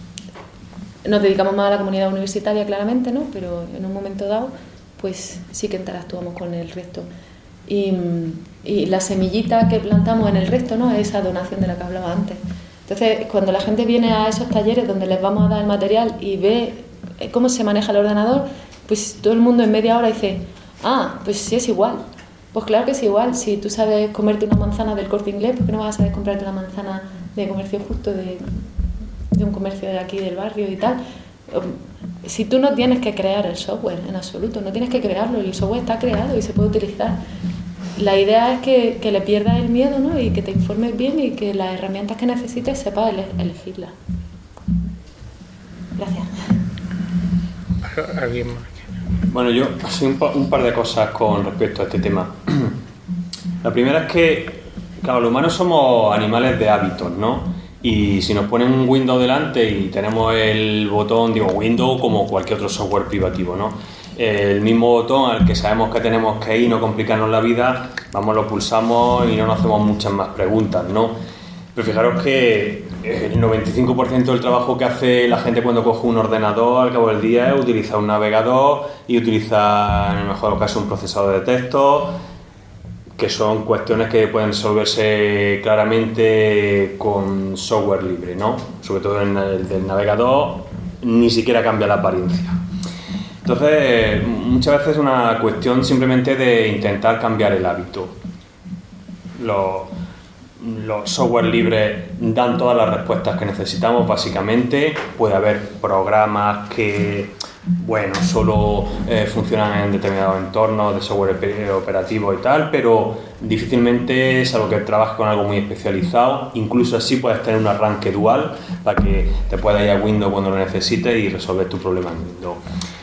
Speaker 3: nos dedicamos más a la comunidad universitaria, claramente, ¿no? Pero en un momento dado, pues sí que interactuamos con el resto. Y, y la semillita que plantamos en el resto, ¿no? Es esa donación de la que hablaba antes. Entonces, cuando la gente viene a esos talleres donde les vamos a dar el material y ve cómo se maneja el ordenador, pues todo el mundo en media hora dice, ah, pues sí es igual. Pues claro que es igual. Si tú sabes comerte una manzana del Corte Inglés, ¿por qué no vas a saber comprarte una manzana de comercio justo, de, de un comercio de aquí del barrio y tal? Si tú no tienes que crear el software en absoluto, no tienes que crearlo, el software está creado y se puede utilizar. La idea es que, que le pierdas el miedo, ¿no? Y que te informes bien y que las herramientas que necesites sepas ele elegirlas. Gracias.
Speaker 1: ¿Alguien más?
Speaker 4: Bueno, yo así un, un par de cosas con respecto a este tema. La primera es que, claro, los humanos somos animales de hábitos, ¿no? Y si nos ponen un Windows delante y tenemos el botón, digo, Windows como cualquier otro software privativo, ¿no? El mismo botón al que sabemos que tenemos que ir, no complicarnos la vida, vamos, lo pulsamos y no nos hacemos muchas más preguntas, ¿no? Pero fijaros que el noventa y cinco por ciento del trabajo que hace la gente cuando coge un ordenador al cabo del día es utilizar un navegador y utilizar, en el mejor caso, un procesador de texto, que son cuestiones que pueden resolverse claramente con software libre, ¿no? Sobre todo en el del navegador, ni siquiera cambia la apariencia. Entonces, muchas veces es una cuestión simplemente de intentar cambiar el hábito. Los, los software libres dan todas las respuestas que necesitamos, básicamente. Puede haber programas que, bueno, solo eh, funcionan en determinados entornos de software operativo y tal, pero difícilmente es algo que trabaje con algo muy especializado. Incluso así puedes tener un arranque dual para que te puedas ir a Windows cuando lo necesites y resolver tu problema en Windows.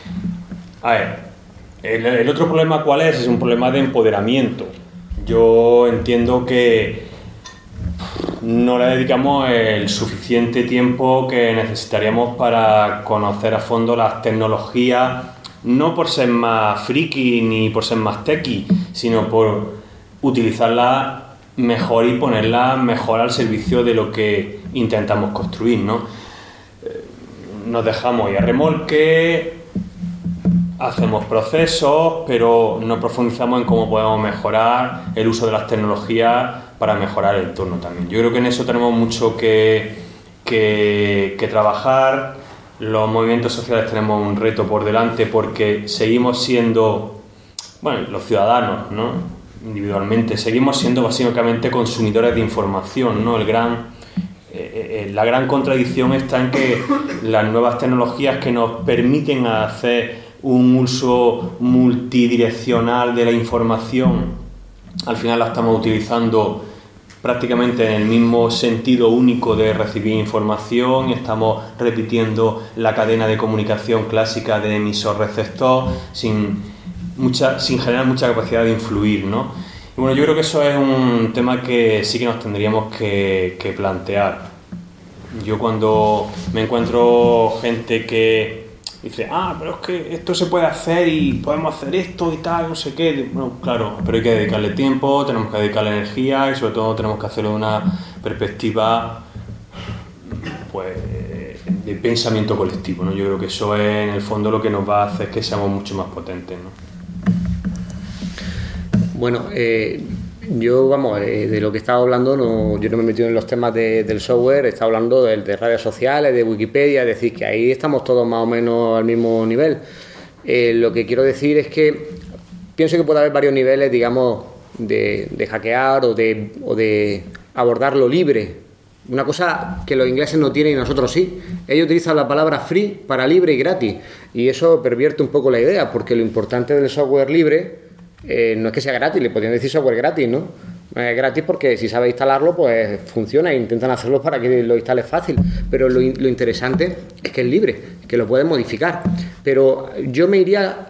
Speaker 4: A ver, el, el otro problema, ¿cuál es? Es un problema de empoderamiento. Yo entiendo que no le dedicamos el suficiente tiempo que necesitaríamos para conocer a fondo las tecnologías, no por ser más friki ni por ser más techy, sino por utilizarlas mejor y ponerlas mejor al servicio de lo que intentamos construir, ¿no? Nos dejamos ir a remolque, hacemos procesos, pero no profundizamos en cómo podemos mejorar el uso de las tecnologías para mejorar el entorno también. Yo creo que en eso tenemos mucho que, que, que trabajar. Los movimientos sociales tenemos un reto por delante porque seguimos siendo, bueno, los ciudadanos, ¿no? Individualmente, seguimos siendo básicamente consumidores de información, ¿no? El gran, eh, la gran contradicción está en que las nuevas tecnologías que nos permiten hacer un uso multidireccional de la información, al final la estamos utilizando prácticamente en el mismo sentido único de recibir información, estamos repitiendo la cadena de comunicación clásica de emisor-receptor sin, mucha, sin generar mucha capacidad de influir, ¿no? Y bueno, yo creo que eso es un tema que sí que nos tendríamos que, que plantear. Yo cuando me encuentro gente que dice, ah, pero es que esto se puede hacer y podemos hacer esto y tal, no sé qué. Bueno, claro, pero hay que dedicarle tiempo, tenemos que dedicarle energía y sobre todo tenemos que hacerlo de una perspectiva, pues, de pensamiento colectivo, ¿no? Yo creo que eso es en el fondo lo que nos va a hacer que seamos mucho más potentes, ¿no?
Speaker 2: Bueno, eh, yo, vamos, eh, de lo que he estado hablando, no, yo no me he metido en los temas de, del software, he estado hablando de, de redes sociales, de Wikipedia, es decir, que ahí estamos todos más o menos al mismo nivel. Eh, lo que quiero decir es que pienso que puede haber varios niveles, digamos, de, de hackear o de, o de abordar lo libre. Una cosa que los ingleses no tienen y nosotros sí. Ellos utilizan la palabra free para libre y gratis. Y eso pervierte un poco la idea, porque lo importante del software libre Eh, no es que sea gratis, le podrían decir software gratis, ¿no? Es gratis porque si sabes instalarlo, pues funciona e intentan hacerlo para que lo instales fácil. Pero lo, lo interesante es que es libre, que lo puedes modificar. Pero yo me iría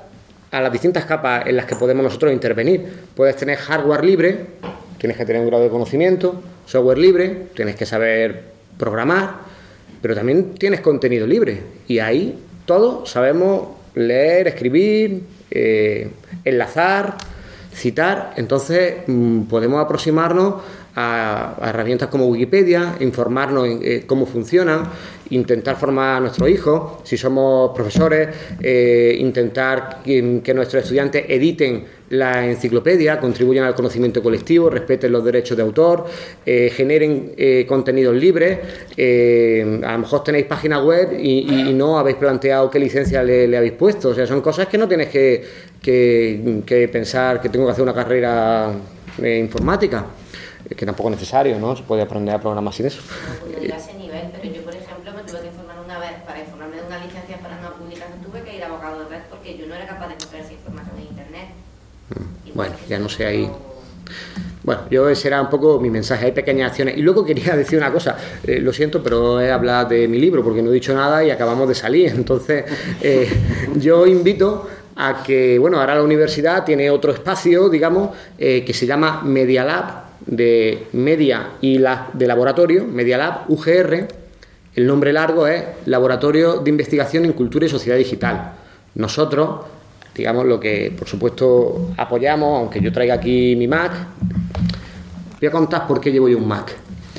Speaker 2: a las distintas capas en las que podemos nosotros intervenir. Puedes tener hardware libre, tienes que tener un grado de conocimiento, software libre, tienes que saber programar, pero también tienes contenido libre. Y ahí todos sabemos leer, escribir, eh, enlazar, citar. Entonces mmm, podemos aproximarnos a, a herramientas como Wikipedia, informarnos en eh, cómo funcionan, intentar formar a nuestros hijos, si somos profesores, eh, intentar que, que nuestros estudiantes editen la enciclopedia, contribuyan al conocimiento colectivo, respeten los derechos de autor, eh, generen eh, contenidos libres. Eh, a lo mejor tenéis página web y, y, y no habéis planteado qué licencia le, le habéis puesto. O sea, son cosas que no tienes que, que, que pensar que tengo que hacer una carrera eh, informática, que tampoco es necesario, ¿no? Se puede aprender a programar sin eso.
Speaker 7: No puedo llegar a ese nivel, pero yo, por ejemplo, me tuve que informar una vez, para informarme de una licencia para una publicación, tuve que ir a abogado de red porque yo no era capaz de encontrar esa información en internet.
Speaker 2: Mm, bueno, ya no sé ahí. Bueno, yo ese era un poco mi mensaje, hay pequeñas acciones. Y luego quería decir una cosa, eh, lo siento, pero he hablado de mi libro porque no he dicho nada y acabamos de salir. Entonces, eh, yo invito a que, bueno, ahora la universidad tiene otro espacio, digamos, eh, que se llama Media Lab, de Media y Lab de Laboratorio, Media Lab U G R. El nombre largo es Laboratorio de Investigación en Cultura y Sociedad Digital. Nosotros, digamos, lo que por supuesto apoyamos, aunque yo traiga aquí mi Mac, voy a contar por qué llevo yo un Mac.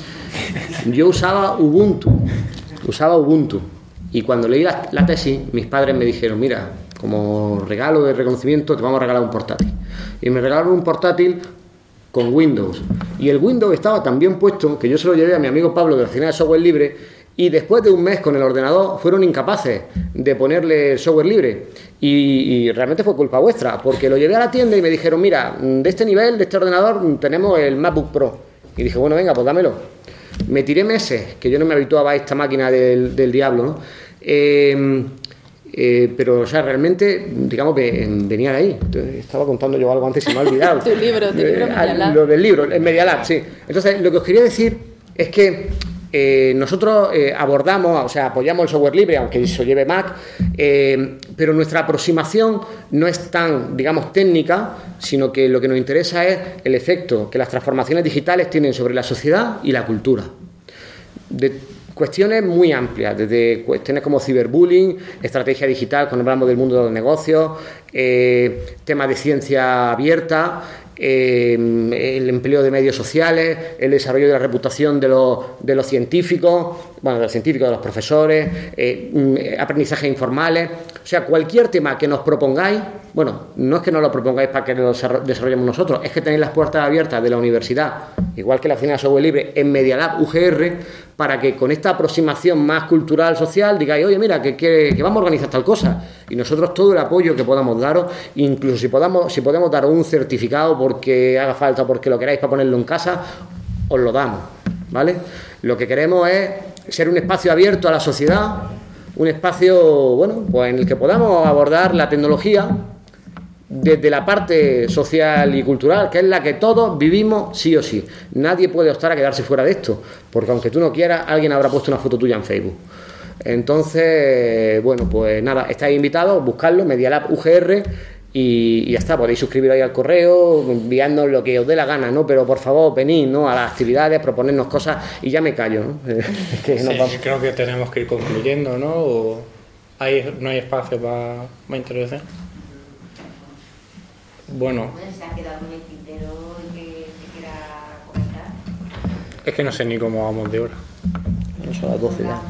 Speaker 2: Yo usaba Ubuntu, usaba Ubuntu, y cuando leí la, la tesis, mis padres me dijeron, mira, como regalo de reconocimiento te vamos a regalar un portátil. Y me regalaron un portátil con Windows, y el Windows estaba tan bien puesto que yo se lo llevé a mi amigo Pablo de la oficina de software libre, y después de un mes con el ordenador fueron incapaces de ponerle software libre, y, y realmente fue culpa vuestra, porque lo llevé a la tienda y me dijeron, mira, de este nivel, de este ordenador tenemos el MacBook Pro, y dije, bueno, venga, pues dámelo. Me tiré meses, que yo no me habituaba a esta máquina del, del diablo, ¿no? Eh, Eh, pero, o sea, realmente, digamos que venía de ahí. Estaba contando yo algo antes y se me ha olvidado.
Speaker 3: Tu libro, tu libro Media Lab.
Speaker 2: Lo del libro, el Media Lab, sí. Entonces, lo que os quería decir es que eh, nosotros eh, abordamos, o sea, apoyamos el software libre, aunque eso lleve Mac, eh, pero nuestra aproximación no es tan, digamos, técnica, sino que lo que nos interesa es el efecto que las transformaciones digitales tienen sobre la sociedad y la cultura. De, Cuestiones muy amplias, desde cuestiones como ciberbullying, estrategia digital, cuando hablamos del mundo de los negocios, eh, temas de ciencia abierta, eh, el empleo de medios sociales, el desarrollo de la reputación de los, de los científicos, bueno, de los científicos, de los profesores, eh, aprendizajes informales, o sea, cualquier tema que nos propongáis, bueno, no es que nos lo propongáis para que lo desarrollemos nosotros, es que tenéis las puertas abiertas de la universidad, igual que la oficina de software libre, en Media Lab U G R, para que con esta aproximación más cultural, social, digáis, oye, mira, que, que, que vamos a organizar tal cosa, y nosotros todo el apoyo que podamos daros, incluso si podamos, si podemos daros un certificado porque haga falta o porque lo queráis para ponerlo en casa, os lo damos, ¿vale? Lo que queremos es ser un espacio abierto a la sociedad, un espacio, bueno, pues en el que podamos abordar la tecnología desde la parte social y cultural, que es la que todos vivimos sí o sí. Nadie puede optar a quedarse fuera de esto, porque aunque tú no quieras, alguien habrá puesto una foto tuya en Facebook. Entonces, bueno, pues nada, estáis invitados, buscarlo, Media Lab U G R, y, y ya está, podéis suscribiros ahí al correo, enviarnos lo que os dé la gana, ¿no? Pero por favor, venid, ¿no?, a las actividades, proponernos cosas, y ya me callo, ¿no? que
Speaker 1: sí,
Speaker 2: nos vamos.
Speaker 1: Creo que tenemos que ir concluyendo, ¿no? ¿O hay, no hay espacio para más intervención? Bueno.
Speaker 7: ¿Se ha quedado con el tintero que se quiera comentar?
Speaker 1: Es que no sé ni cómo vamos de hora.
Speaker 2: No son las doce ya.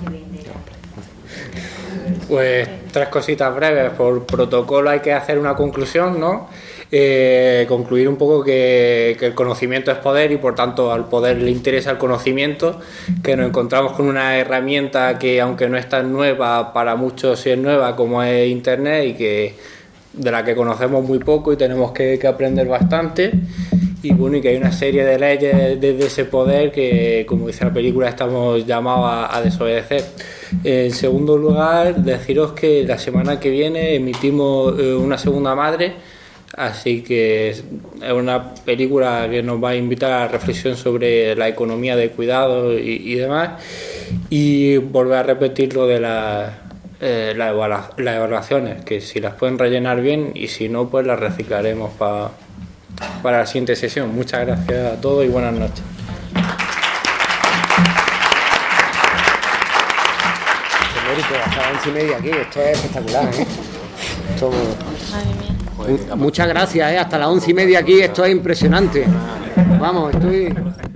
Speaker 1: Pues tres cositas breves. Por protocolo hay que hacer una conclusión, ¿no? Eh, concluir un poco que, que el conocimiento es poder y por tanto al poder le interesa el conocimiento, que nos encontramos con una herramienta que aunque no es tan nueva, para muchos sí es nueva, como es Internet, y que de la que conocemos muy poco y tenemos que, que aprender bastante, y bueno, y que hay una serie de leyes desde ese poder que, como dice la película, estamos llamados a, a desobedecer. En segundo lugar, deciros que la semana que viene emitimos eh, Una segunda madre, así que es una película que nos va a invitar a la reflexión sobre la economía de cuidado y, y demás, y volver a repetir lo de la eh, las evalua- las evaluaciones, que si las pueden rellenar bien y si no, pues las reciclaremos pa, para la siguiente sesión. Muchas gracias a todos y buenas noches.
Speaker 2: Hasta las once y media aquí, esto es espectacular, ¿eh? Esto...
Speaker 3: Madre mía.
Speaker 2: Muchas gracias, ¿eh? Hasta las once y media aquí, esto es impresionante. Vamos, estoy...